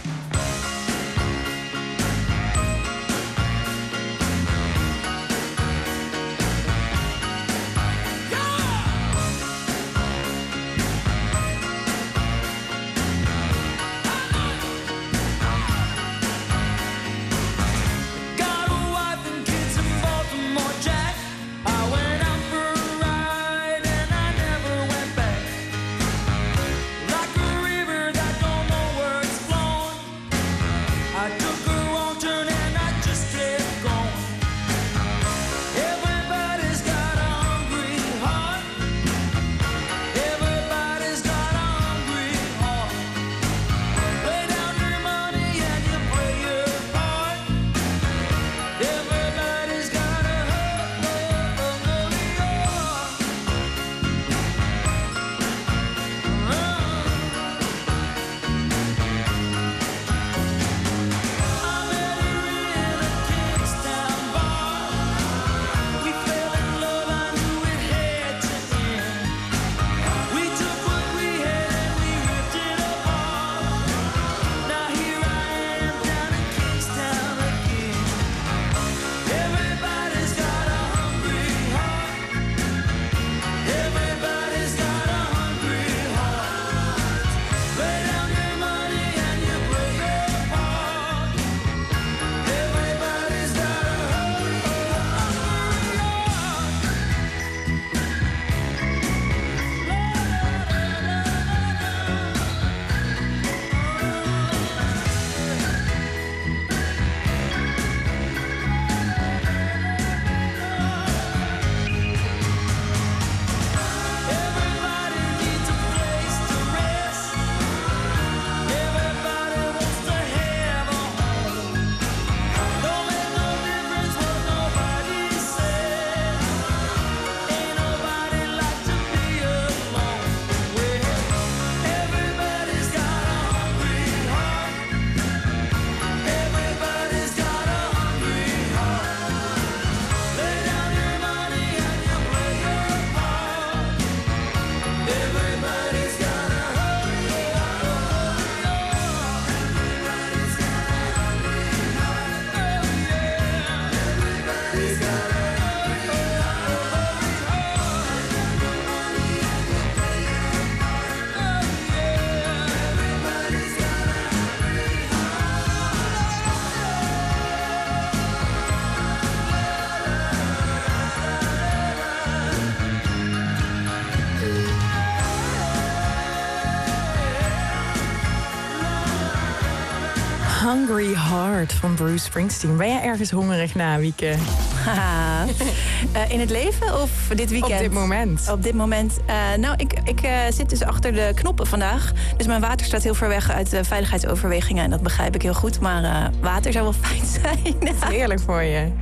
Speaker 7: Hungry Heart van Bruce Springsteen. Ben jij ergens hongerig na, Wieke?
Speaker 8: Haha. uh, in het leven of dit weekend?
Speaker 7: Op dit moment.
Speaker 8: Op dit moment. Uh, nou, ik, ik uh, zit dus achter de knoppen vandaag. Dus mijn water staat heel ver weg uit de veiligheidsoverwegingen. En dat begrijp ik heel goed. Maar uh, water zou wel fijn zijn.
Speaker 7: Dat is heerlijk voor je.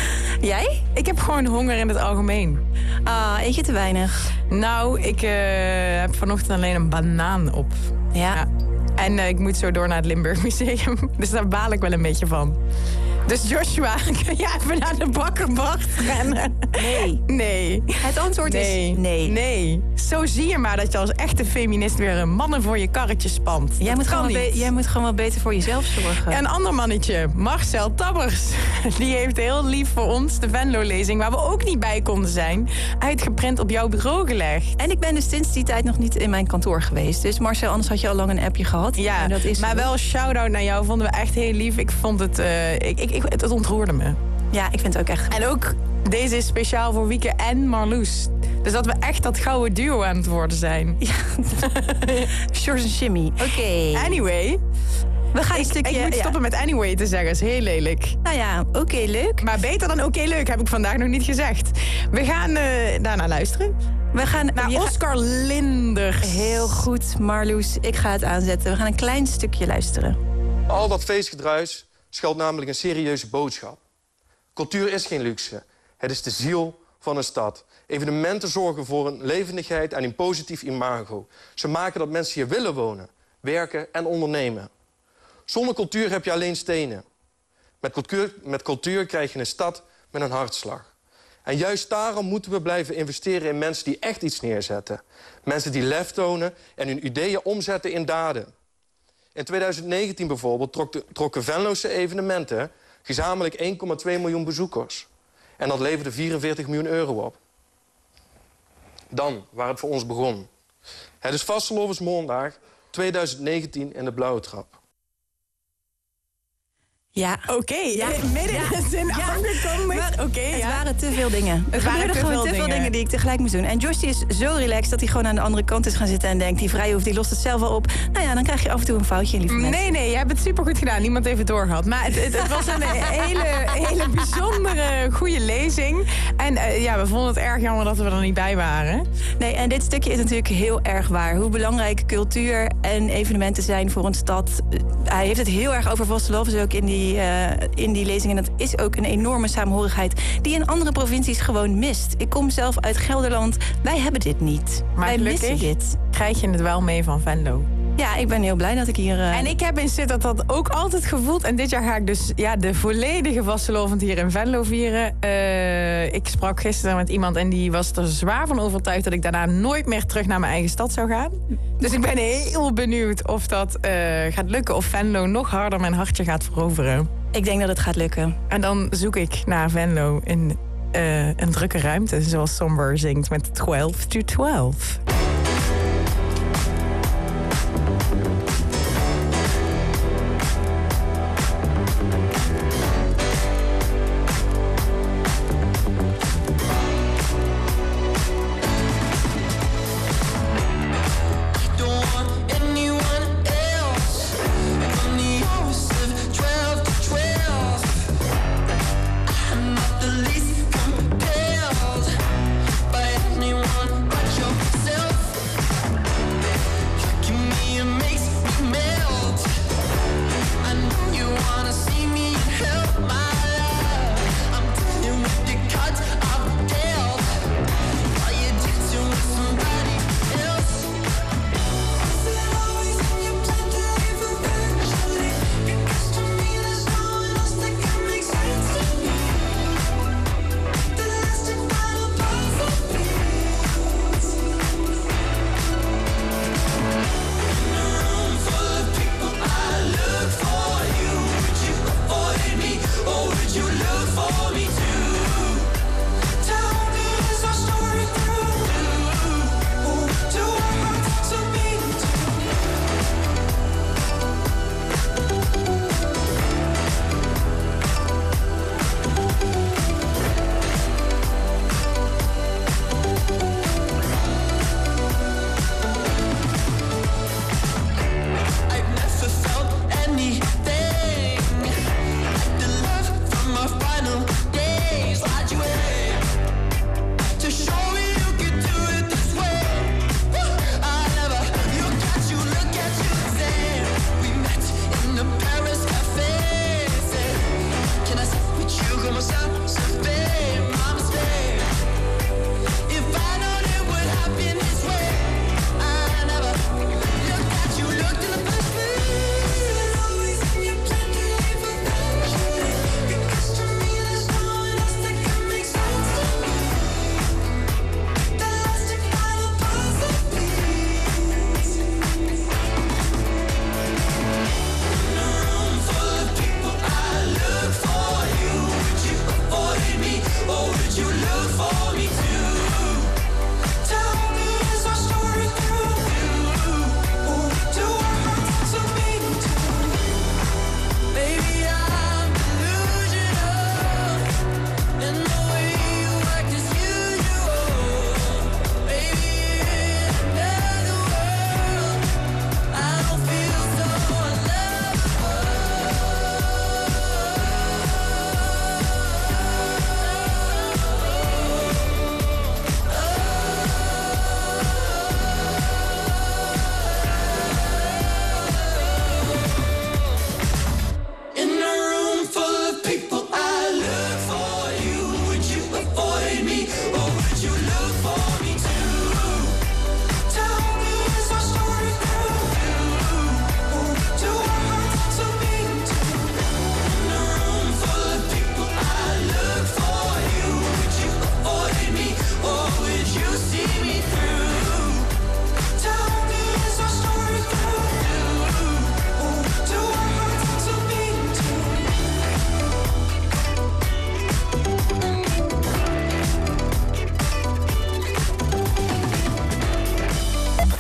Speaker 8: Jij?
Speaker 7: Ik heb gewoon honger in het algemeen.
Speaker 8: Ah, eet je te weinig?
Speaker 7: Nou, ik uh, heb vanochtend alleen een banaan op.
Speaker 8: Ja.
Speaker 7: ja. En uh, ik moet zo door naar het Limburg Museum. Dus daar baal ik wel een beetje van. Dus Joshua, kun je even naar de bakkerbacht rennen?
Speaker 8: Nee.
Speaker 7: Nee.
Speaker 8: Het antwoord
Speaker 7: nee.
Speaker 8: is nee.
Speaker 7: Nee. Zo zie je maar dat je als echte feminist weer mannen voor je karretje spant.
Speaker 8: Jij moet, gewoon be- jij moet gewoon wel beter voor jezelf zorgen.
Speaker 7: En een ander mannetje, Marcel Tabbers. Die heeft heel lief voor ons de Venlo-lezing, waar we ook niet bij konden zijn, uitgeprint op jouw bureau gelegd.
Speaker 8: En ik ben dus sinds die tijd nog niet in mijn kantoor geweest. Dus Marcel, anders had je al lang een appje gehad.
Speaker 7: Ja,
Speaker 8: dat is
Speaker 7: maar
Speaker 8: goed.
Speaker 7: wel shout-out naar jou. Vonden we echt heel lief. Ik vond het... Uh, ik, ik, ik, het, het ontroerde me.
Speaker 8: Ja, ik vind het ook echt.
Speaker 7: En ook, deze is speciaal voor Wieke en Marloes. Dus dat we echt dat gouden duo aan het worden zijn.
Speaker 8: Ja. Shores en Shimmy. Oké. Okay.
Speaker 7: Anyway.
Speaker 8: We gaan
Speaker 7: ik,
Speaker 8: een stukje...
Speaker 7: Ik moet stoppen ja. met anyway te zeggen. Dat is heel lelijk.
Speaker 8: Nou ja, oké, okay, leuk.
Speaker 7: Maar beter dan oké, okay, leuk heb ik vandaag nog niet gezegd. We gaan uh, daarna luisteren.
Speaker 8: We gaan
Speaker 7: naar Oscar
Speaker 8: ga...
Speaker 7: Linders.
Speaker 8: Heel goed, Marloes. Ik ga het aanzetten. We gaan een klein stukje luisteren.
Speaker 13: Al dat feestgedruis schuilt namelijk een serieuze boodschap. Cultuur is geen luxe. Het is de ziel van een stad. Evenementen zorgen voor een levendigheid en een positief imago. Ze maken dat mensen hier willen wonen, werken en ondernemen. Zonder cultuur heb je alleen stenen. Met cultuur, met cultuur krijg je een stad met een hartslag. En juist daarom moeten we blijven investeren in mensen die echt iets neerzetten. Mensen die lef tonen en hun ideeën omzetten in daden. In tweeduizend negentien bijvoorbeeld trok de, trokken Venlose evenementen gezamenlijk één komma twee miljoen bezoekers. En dat leverde vierenveertig miljoen euro op. Dan, waar het voor ons begon. Het is Vastelovensmaandag tweeduizend negentien in de Blauwe Trap.
Speaker 8: Ja.
Speaker 7: Oké, okay,
Speaker 8: ja.
Speaker 7: midden in de zin
Speaker 8: ja.
Speaker 7: aangekomen. Oké, okay,
Speaker 8: Het
Speaker 7: ja.
Speaker 8: waren te veel dingen.
Speaker 7: Het
Speaker 8: er
Speaker 7: waren
Speaker 8: gebeurden
Speaker 7: te
Speaker 8: gewoon
Speaker 7: veel
Speaker 8: te veel
Speaker 7: dingen.
Speaker 8: dingen die ik tegelijk moest doen. En Josh die is zo relaxed dat hij gewoon aan de andere kant is gaan zitten en denkt, die vrij hoeft, die lost het zelf wel op. Nou ja, dan krijg je af en toe een foutje, lieve mensen.
Speaker 7: Nee, nee, je hebt het supergoed gedaan. Niemand heeft het doorgehad. Maar het, het, het was een hele, hele bijzondere, goede lezing. En uh, ja, we vonden het erg jammer dat we er niet bij waren.
Speaker 8: Nee, en dit stukje is natuurlijk heel erg waar. Hoe belangrijk cultuur en evenementen zijn voor een stad. Hij heeft het heel erg over vastelovens ook in die, uh, in die lezing. En dat is ook een enorme saamhorigheid die in andere provincies gewoon mist. Ik kom zelf uit Gelderland. Wij hebben dit niet.
Speaker 7: Maar
Speaker 8: Wij missen dit.
Speaker 7: Krijg je het wel mee van Venlo?
Speaker 8: Ja, ik ben heel blij dat ik hier... Uh...
Speaker 7: En ik heb in Sittard dat ook altijd gevoeld. En dit jaar ga ik dus ja, de volledige vastelovend hier in Venlo vieren. Uh, ik sprak gisteren met iemand en die was er zwaar van overtuigd dat ik daarna nooit meer terug naar mijn eigen stad zou gaan. Dus ik ben heel benieuwd of dat uh, gaat lukken. Of Venlo nog harder mijn hartje gaat veroveren.
Speaker 8: Ik denk dat het gaat lukken.
Speaker 7: En dan zoek ik naar Venlo in uh, een drukke ruimte. Zoals Somber zingt met twaalf to twaalf.
Speaker 10: Anyone but yourself.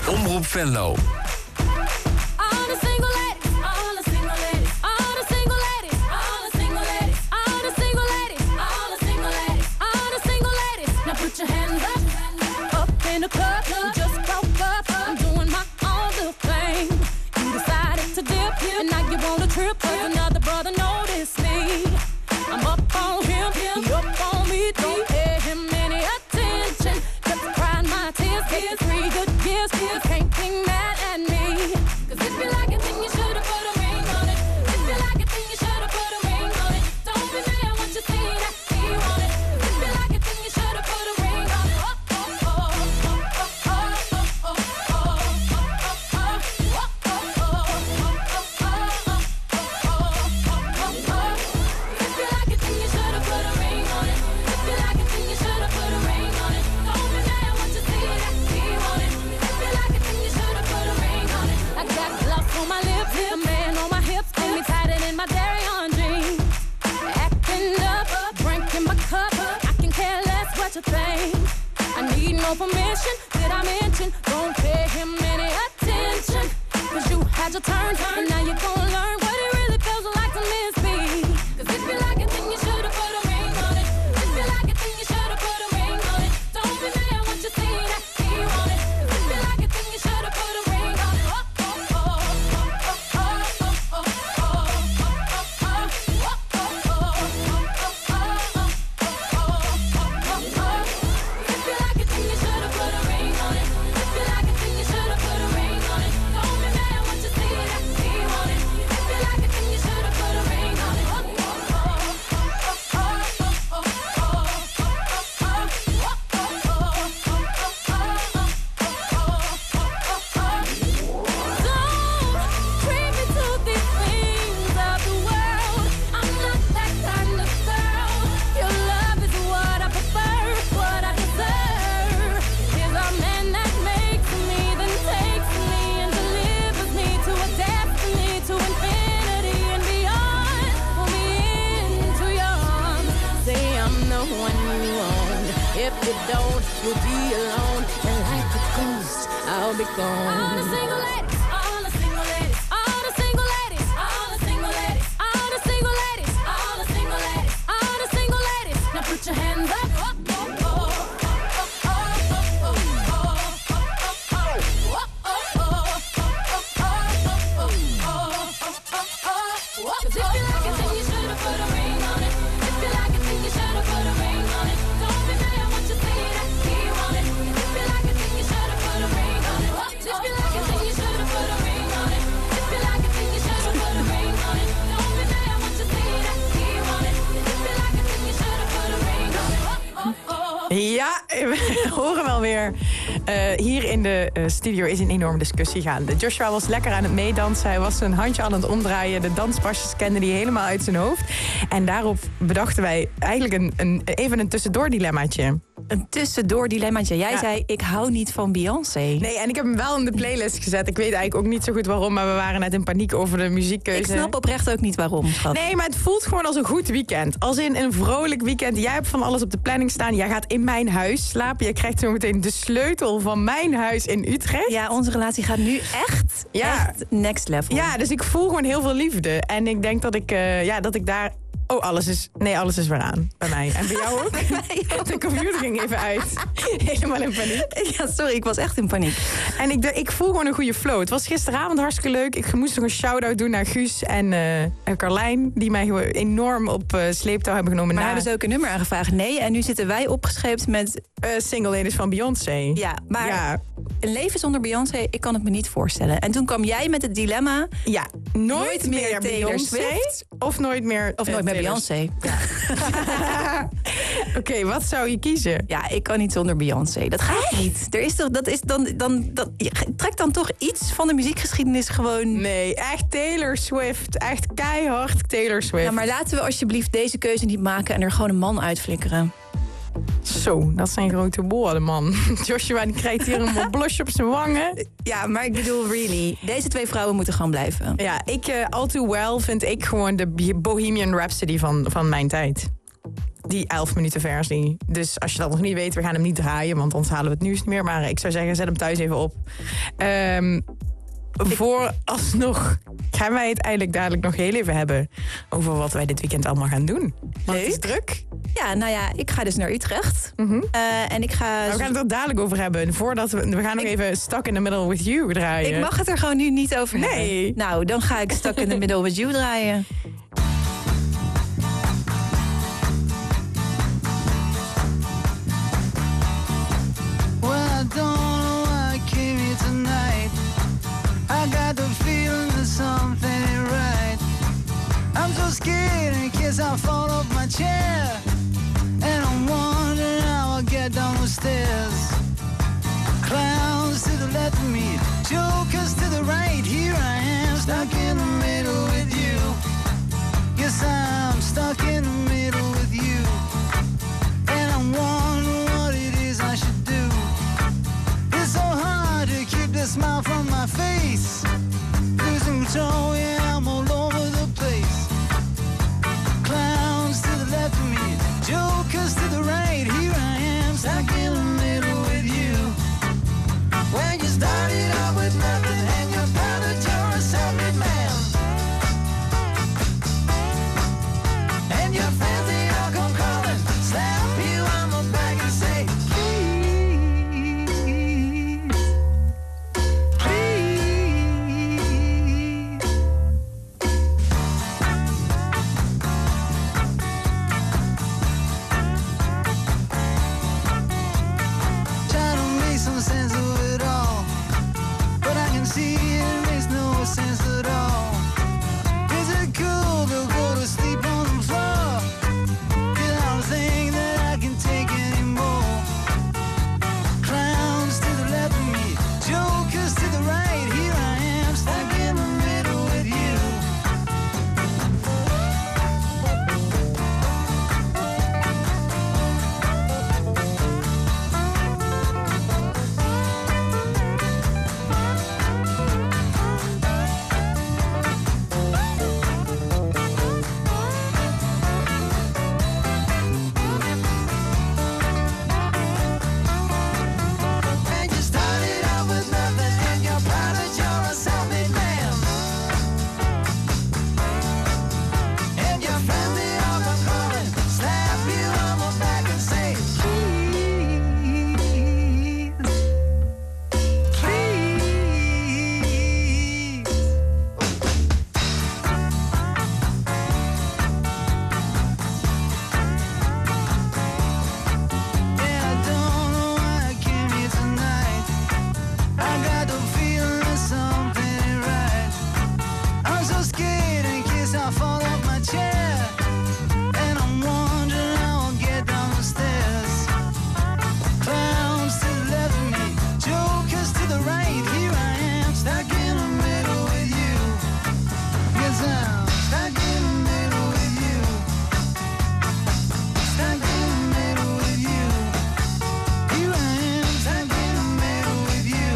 Speaker 2: Omroep Venlo.
Speaker 10: All the single ladies, all the single ladies, all the single ladies, all the single ladies, all the single ladies, all the single ladies, all the single ladies. Now put your hands up, up in the club. You just broke up. I'm doing my own little thing. You decided to dip, and now you want a trip. 'Cause another brother noticed me. I'm up on him, he up on me. Don't pay him any attention. Just crying my tears, getting three good years. You can't be mad at me. 'Cause if you like it, then you should've put a ring on it. If you like it, then you should've put a ring on it. Don't be mad once you see that he want it. If you like it, then you should've put a ring on it. Oh, oh, oh, oh, oh, oh, oh, oh, oh, If you like it, then you should've put a ring on it. If you like it, then you should've put a ring on it. Don't be mad once you see that he want it. If you like it, then you should've put a ring on it. I got gloss on my lips, a man on my hips, and me tied it in my dairy on jeans. Acting up, drinking my cup. I can care less what you think. I need no permission. Did I mention? Don't pay him any attention. 'Cause you had your turn, and now you're gonna learn what it really feels like to miss me. 'Cause if you like it, then you should've put a ring on it. If you like it, then you should've put a ring on it. Don't be mad once you see that he want it. 'Cause if you like it, then you should've put a ring on it. Oh, oh, oh, oh, oh, oh, oh, oh, If you like it, then you should've put a ring on it. If you like it, then you should've put a ring on it. Don't be mad once you see that he want it. If you like it, then you should've put a ring on it. Don't treat me to these things of the world. I'm not that kind of girl. Your love is what I prefer, what I deserve. Here's a man that makes me, then takes me and delivers me to a destiny, to infinity and beyond. Pull me into your arms, say I'm the one you want. If you don't, you'll be alone, and like a ghost, I'll be gone. All the single ladies, all the single ladies, all the single ladies, all the single ladies, all the single ladies, all the single ladies, all the single ladies. Now put your hands up. Oh, oh, oh, oh, oh, oh, oh, oh, 'Cause if you like it, then you should've put a ring on it. If you like it, then you should've put a ring on it. Don't be mad once you see that he want it. If you like it, then you should've put a ring on it. If you like it, then you should've put a ring on it. If you like it, then you should've put a ring on it. Don't be mad once you see that he want it. If you like it, then you should've put a ring on it. Oh, oh, oh.
Speaker 7: Ja, we horen wel weer. Uh, hier in de uh, studio is een enorme discussie gaande. Joshua was lekker aan het meedansen. Hij was zijn handje aan het omdraaien. De danspasjes kende hij helemaal uit zijn hoofd. En daarop bedachten wij eigenlijk een, een, even een tussendoor dilemmaatje.
Speaker 8: Een tussendoor dilemmaatje. Jij ja. zei, ik hou niet van Beyoncé.
Speaker 7: Nee, en ik heb hem wel in de playlist gezet. Ik weet eigenlijk ook niet zo goed waarom, maar we waren net in paniek over de muziekkeuze.
Speaker 8: Ik snap oprecht ook niet waarom, schat.
Speaker 7: Nee, maar het voelt gewoon als een goed weekend. Als in een vrolijk weekend. Jij hebt van alles op de planning staan. Jij gaat in mijn huis slapen. Je krijgt zo meteen de sleutel van mijn huis in Utrecht.
Speaker 8: Ja, onze relatie gaat nu echt, ja. echt next level.
Speaker 7: Ja, dus ik voel gewoon heel veel liefde. En ik denk dat ik, uh, ja, dat ik daar... Oh, alles is... Nee, alles is weer aan. Bij mij. En bij jou ook?
Speaker 8: Bij mij ook.
Speaker 7: De computer ging even uit. Helemaal in paniek.
Speaker 8: Ja, sorry, ik was echt in paniek.
Speaker 7: En ik, ik voel gewoon een goede flow. Het was gisteravond hartstikke leuk. Ik moest nog een shout-out doen naar Guus en uh, Carlijn. Die mij gewoon enorm op uh, sleeptouw hebben genomen.
Speaker 8: Maar
Speaker 7: na...
Speaker 8: hebben ze ook een nummer aangevraagd? Nee, en nu zitten wij opgescheept met...
Speaker 7: Uh, single ladies van Beyoncé.
Speaker 8: Ja, maar ja. Een leven zonder Beyoncé, ik kan het me niet voorstellen. En toen kwam jij met het dilemma...
Speaker 7: Ja, nooit, nooit meer, meer
Speaker 8: Taylor Swift.
Speaker 7: Of nooit meer...
Speaker 8: Of nooit uh, meer Beyoncé. Ja.
Speaker 7: Oké, okay, wat zou je kiezen?
Speaker 8: Ja, ik kan niet zonder Beyoncé. Dat gaat Echt? niet. Er is toch, dat is dan, dan, dat, trek dan toch iets van de muziekgeschiedenis gewoon...
Speaker 7: Nee, echt Taylor Swift. Echt keihard Taylor Swift.
Speaker 8: Ja, maar laten we alsjeblieft deze keuze niet maken en er gewoon een man uitflikkeren.
Speaker 7: Zo, dat zijn grote woorden, man. Joshua die krijgt hier een blush op zijn wangen.
Speaker 8: Ja, maar ik bedoel, really. Deze twee vrouwen moeten gewoon blijven.
Speaker 7: Ja, ik, uh, All Too Well vind ik gewoon de Bohemian Rhapsody van, van mijn tijd. die elf minuten versie. Dus als je dat nog niet weet, we gaan hem niet draaien, want anders halen we het nieuws niet meer. Maar ik zou zeggen, zet hem thuis even op. Um, Vooralsnog gaan wij het eigenlijk dadelijk nog heel even hebben over wat wij dit weekend allemaal gaan doen. Want het is druk.
Speaker 8: Ja, nou ja, ik ga dus naar Utrecht.
Speaker 7: Mm-hmm.
Speaker 8: Uh, en ik ga...
Speaker 7: Nou, we gaan het er dadelijk over hebben. Voordat we, we gaan nog ik... even Stuck in the Middle with You draaien.
Speaker 8: Ik mag het er gewoon nu niet over hebben.
Speaker 7: Nee.
Speaker 8: Nou, dan ga ik Stuck in the Middle with You draaien.
Speaker 14: Well, I don't know why I came here tonight. I got the feeling that something ain't right. I'm so scared in case I fall off my chair. And I'm wondering how I'll get down the stairs. Clowns to the left of me, jokers to the right. Here I am, stuck in the middle with you. Yes, I'm stuck in the middle with you. And I'm wondering what it is I should do. It's so hard to keep the smile from my face. Losing control, yeah, I'm all over the place. Clowns to the left of me, jokers to the right. Here I am, stuck in the middle with you. When you started out with nothing and you're proud that you're a self-made man. And your friends, they all come calling, slap you on the back and say, please, please. Try to make some sense of it all, but I can see it makes no sense at all. Is it cool to go to sleep on the floor? Cause I don't think that I can take anymore. Clowns to the left of me, jokers to the right. Here I am, stuck in the middle with you. And you started out with nothing and you're proud that you're a self-made man. And your family all come calling, slap you on the back and say, please, please. Yeah, I don't know why I came here tonight. I got the feeling that something ain't right. I'm so scared in case I fall off my chair. And I'm wondering how I'll get down the stairs. Clowns to the left of me, jokers to the right. Here I am, stuck in the middle with you. Yes, I'm stuck in the middle with you. Stuck in the middle with you. Here I am, stuck in the middle with you.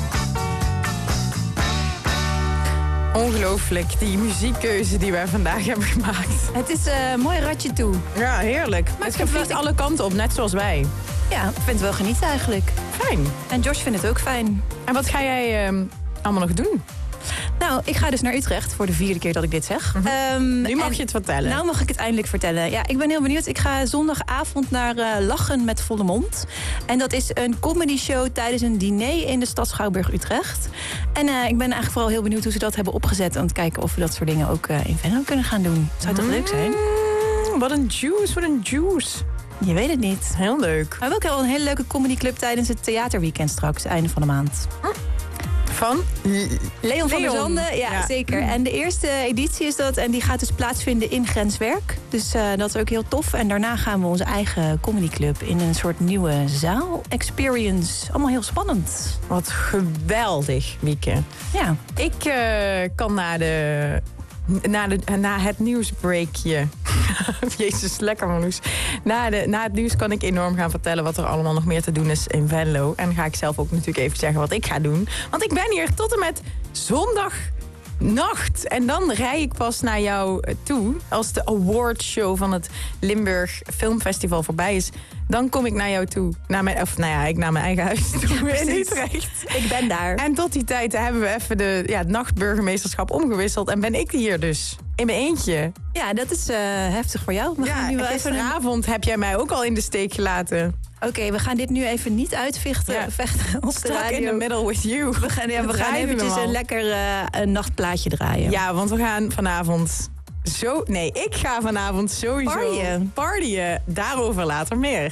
Speaker 7: Ongelooflijk, die muziekkeuze die wij vandaag hebben gemaakt.
Speaker 8: Het is een uh, mooi ratje toe.
Speaker 7: Ja, heerlijk. Maar het vliegt alle kanten op, net zoals wij.
Speaker 8: Ja, ik vind het wel genieten eigenlijk.
Speaker 7: Fijn.
Speaker 8: En Josh vindt het ook fijn.
Speaker 7: En wat ga jij um, allemaal nog doen?
Speaker 8: Nou, ik ga dus naar Utrecht voor de vierde keer dat ik dit zeg.
Speaker 7: Mm-hmm. um, nu mag
Speaker 8: en,
Speaker 7: je het vertellen.
Speaker 8: Nou mag ik het eindelijk vertellen. Ja, ik ben heel benieuwd. Ik ga zondagavond naar uh, Lachen met Volle Mond. En dat is een comedy show tijdens een diner in de stad Schouwburg Utrecht. En uh, ik ben eigenlijk vooral heel benieuwd hoe ze dat hebben opgezet. Om te kijken of we dat soort dingen ook uh, in Venlo kunnen gaan doen. Zou toch mm, leuk zijn?
Speaker 7: Wat een juice, wat een juice.
Speaker 8: Je weet het niet.
Speaker 7: Heel leuk.
Speaker 8: We hebben ook al een hele leuke comedyclub tijdens het theaterweekend straks, einde van de maand.
Speaker 7: Hm. Van?
Speaker 8: Leon, Leon van der Zanden, ja, ja, zeker. En de eerste editie is dat en die gaat dus plaatsvinden in Grenswerk. Dus uh, dat is ook heel tof. En daarna gaan we onze eigen comedyclub in een soort nieuwe zaal-experience. Allemaal heel spannend.
Speaker 7: Wat geweldig, Mieke.
Speaker 8: Ja.
Speaker 7: Ik uh, kan na de... Na, de, na het nieuwsbreakje. Jezus, lekker Marloes. Na, de, na het nieuws kan ik enorm gaan vertellen wat er allemaal nog meer te doen is in Venlo. En dan ga ik zelf ook natuurlijk even zeggen wat ik ga doen. Want ik ben hier tot en met zondag nacht. En dan rij ik pas naar jou eh, toe. Als de awardshow van het Limburg Filmfestival voorbij is, dan kom ik naar jou toe. Naar mijn, of nou ja, ik naar mijn eigen huis toe
Speaker 8: Ja,
Speaker 7: in
Speaker 8: precies.
Speaker 7: Utrecht.
Speaker 8: Ik ben daar.
Speaker 7: En tot die tijd hebben we even de ja, het nachtburgemeesterschap omgewisseld. En ben ik hier dus. In mijn eentje.
Speaker 8: Ja, dat is uh, heftig voor jou. We
Speaker 7: Ja,
Speaker 8: gaan nu wel
Speaker 7: en
Speaker 8: even een...
Speaker 7: gisteravond heb jij mij ook al in de steek gelaten.
Speaker 8: Oké, okay, we gaan dit nu even niet uitvechten
Speaker 7: Ja.
Speaker 8: vechten op de
Speaker 7: Stuck
Speaker 8: radio.
Speaker 7: in the middle with you.
Speaker 8: We gaan, ja, we gaan
Speaker 7: draaien
Speaker 8: eventjes
Speaker 7: hem al.
Speaker 8: een lekker uh, een nachtplaatje draaien.
Speaker 7: Ja, want we gaan vanavond zo... Nee, ik ga vanavond sowieso...
Speaker 8: Partyen.
Speaker 7: Partyen. Daarover later meer.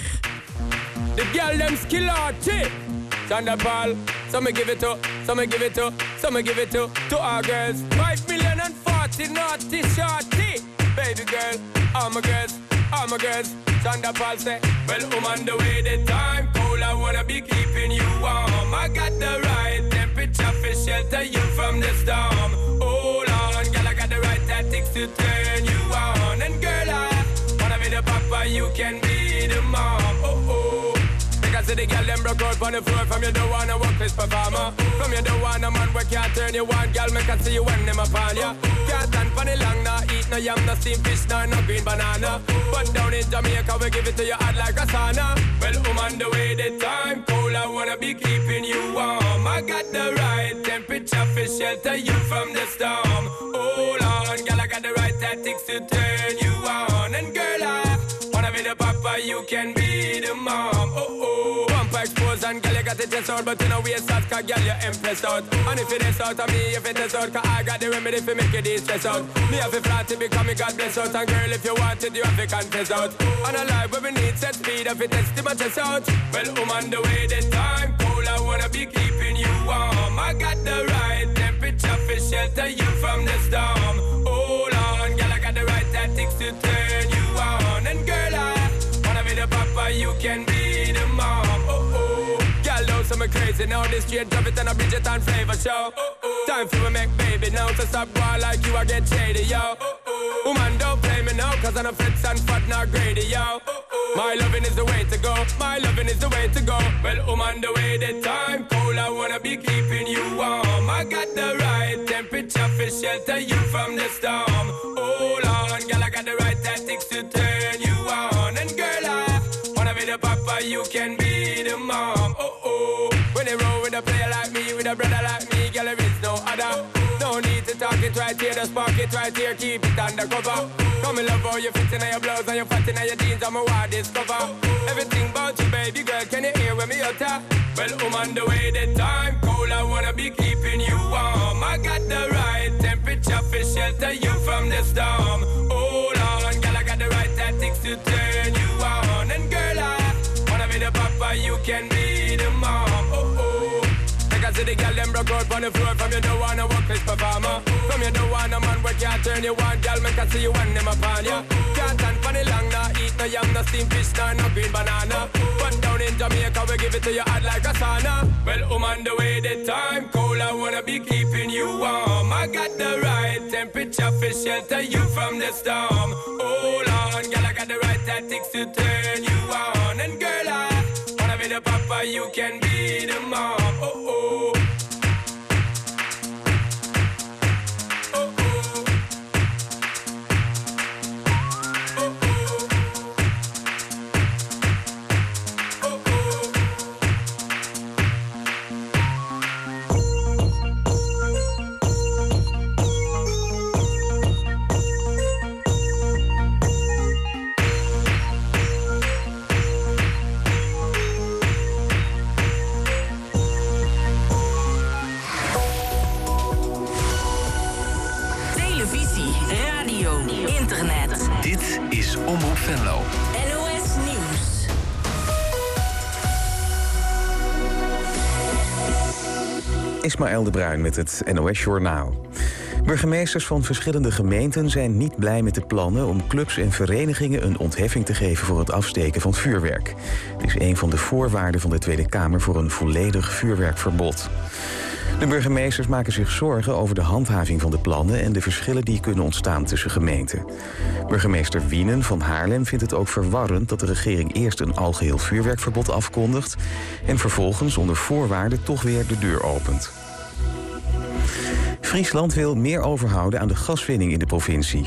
Speaker 15: The girl them skill out, Thunderball. Some give it to, some give it to, some give it to, to our girls. Five million and forty naughty shorty. Baby girl, all my girls, all my girls. Thunderball say, well, I'm on the way, the time cold, I wanna be keeping you warm. I got the right temperature for shelter you from the storm. Hold on, girl, I got the right tactics to turn you on. And girl, I wanna be the papa, you can be the mom. Oh, oh. Because the girl them broke out on the floor. From you don't wanna work this performer. From you don't wanna man where can't turn you on. Girl, make I see you when them upon ya. Can't stand for the long, nah eat no yam, no steamed fish, nah no green banana. But down in Jamaica we give it to you hot like a sauna. Well, I'm on the way, the time cold, I wanna be keeping you warm. I got the right temperature for shelter you from the storm. Hold on, girl, I got the right tactics to turn you on. And girl, I wanna be the papa, you can be the mom. Oh oh, bumper expose and girl, you got the test out, but you know we start, cause girl, you impressed out. And if it is out of me, if it is out, cause I got the remedy for make it stress out. Me have a flat to become me God bless out. And girl, if you want it, you have to confess out. And a life where we need set speed, if it is to my chest out. Well, I'm on the way, the time cold, I wanna be keeping you warm. I got the right temperature for shelter you from the storm. Hold on, girl, I got the right tactics to turn you on. And girl, I wanna be the papa, you can be the mom. Oh oh, girl, know some crazy now. This straight drop it and a Bridget and flavor show. Oh oh, time for me make baby now. So stop boy like you, I get shady, yo. Oh oh, woman don't play me now, cause I'm a fits and fat not greedy, yo. Oh oh, my loving is the way to go. My loving is the way to go. Well, I'm on the way, the time cold, I wanna be keeping you warm. I got the right temperature for shelter you from the storm. Hold on, girl, I got the right tactics to turn you on. And girl, I wanna be the papa, you can be the mom. Oh oh, when they roll with a player like me, with a brother like me, girl, there is no other. No need to talk it right here, just spark it right here, keep it undercover. Come and love how you fit in your blouse and you fat in your jeans, I'm a wild discover. Everything about you, baby girl, can you hear when me utter? Well, I'm on the way, the time cold, I wanna be keeping you warm. I got the right temperature for shelter you from the storm. Hold on, girl, I got the right tactics to turn you on. And girl, I wanna be the papa, you can be the mom. Oh oh, like I see the girl them broke out on the floor. From you don't wanna work this performer. From you don't wanna man where can't turn you on. Girl, make I see you when them upon ya. Can't stand for the long, nah eat no yam, no steamed fish, nah no green banana. But down in Jamaica we give it to you hot like a sauna. Well, I'm on the way, the time cold, I wanna be keeping you warm. I got the right temperature for shelter you from the storm. Hold on, girl, I got the right tactics to turn you on. And girl, I wanna be the papa, you can be the mom. Oh oh.
Speaker 1: internet.
Speaker 2: Dit is Omroep Venlo.
Speaker 1: N O S Nieuws.
Speaker 3: Ismaël de Bruin met het N O S Journaal. Burgemeesters van verschillende gemeenten zijn niet blij met de plannen om clubs en verenigingen een ontheffing te geven voor het afsteken van vuurwerk. Dit is een van de voorwaarden van de Tweede Kamer voor een volledig vuurwerkverbod. De burgemeesters maken zich zorgen over de handhaving van de plannen en de verschillen die kunnen ontstaan tussen gemeenten. Burgemeester Wienen van Haarlem vindt het ook verwarrend dat de regering eerst een algeheel vuurwerkverbod afkondigt en vervolgens onder voorwaarden toch weer de deur opent. Friesland wil meer overhouden aan de gaswinning in de provincie.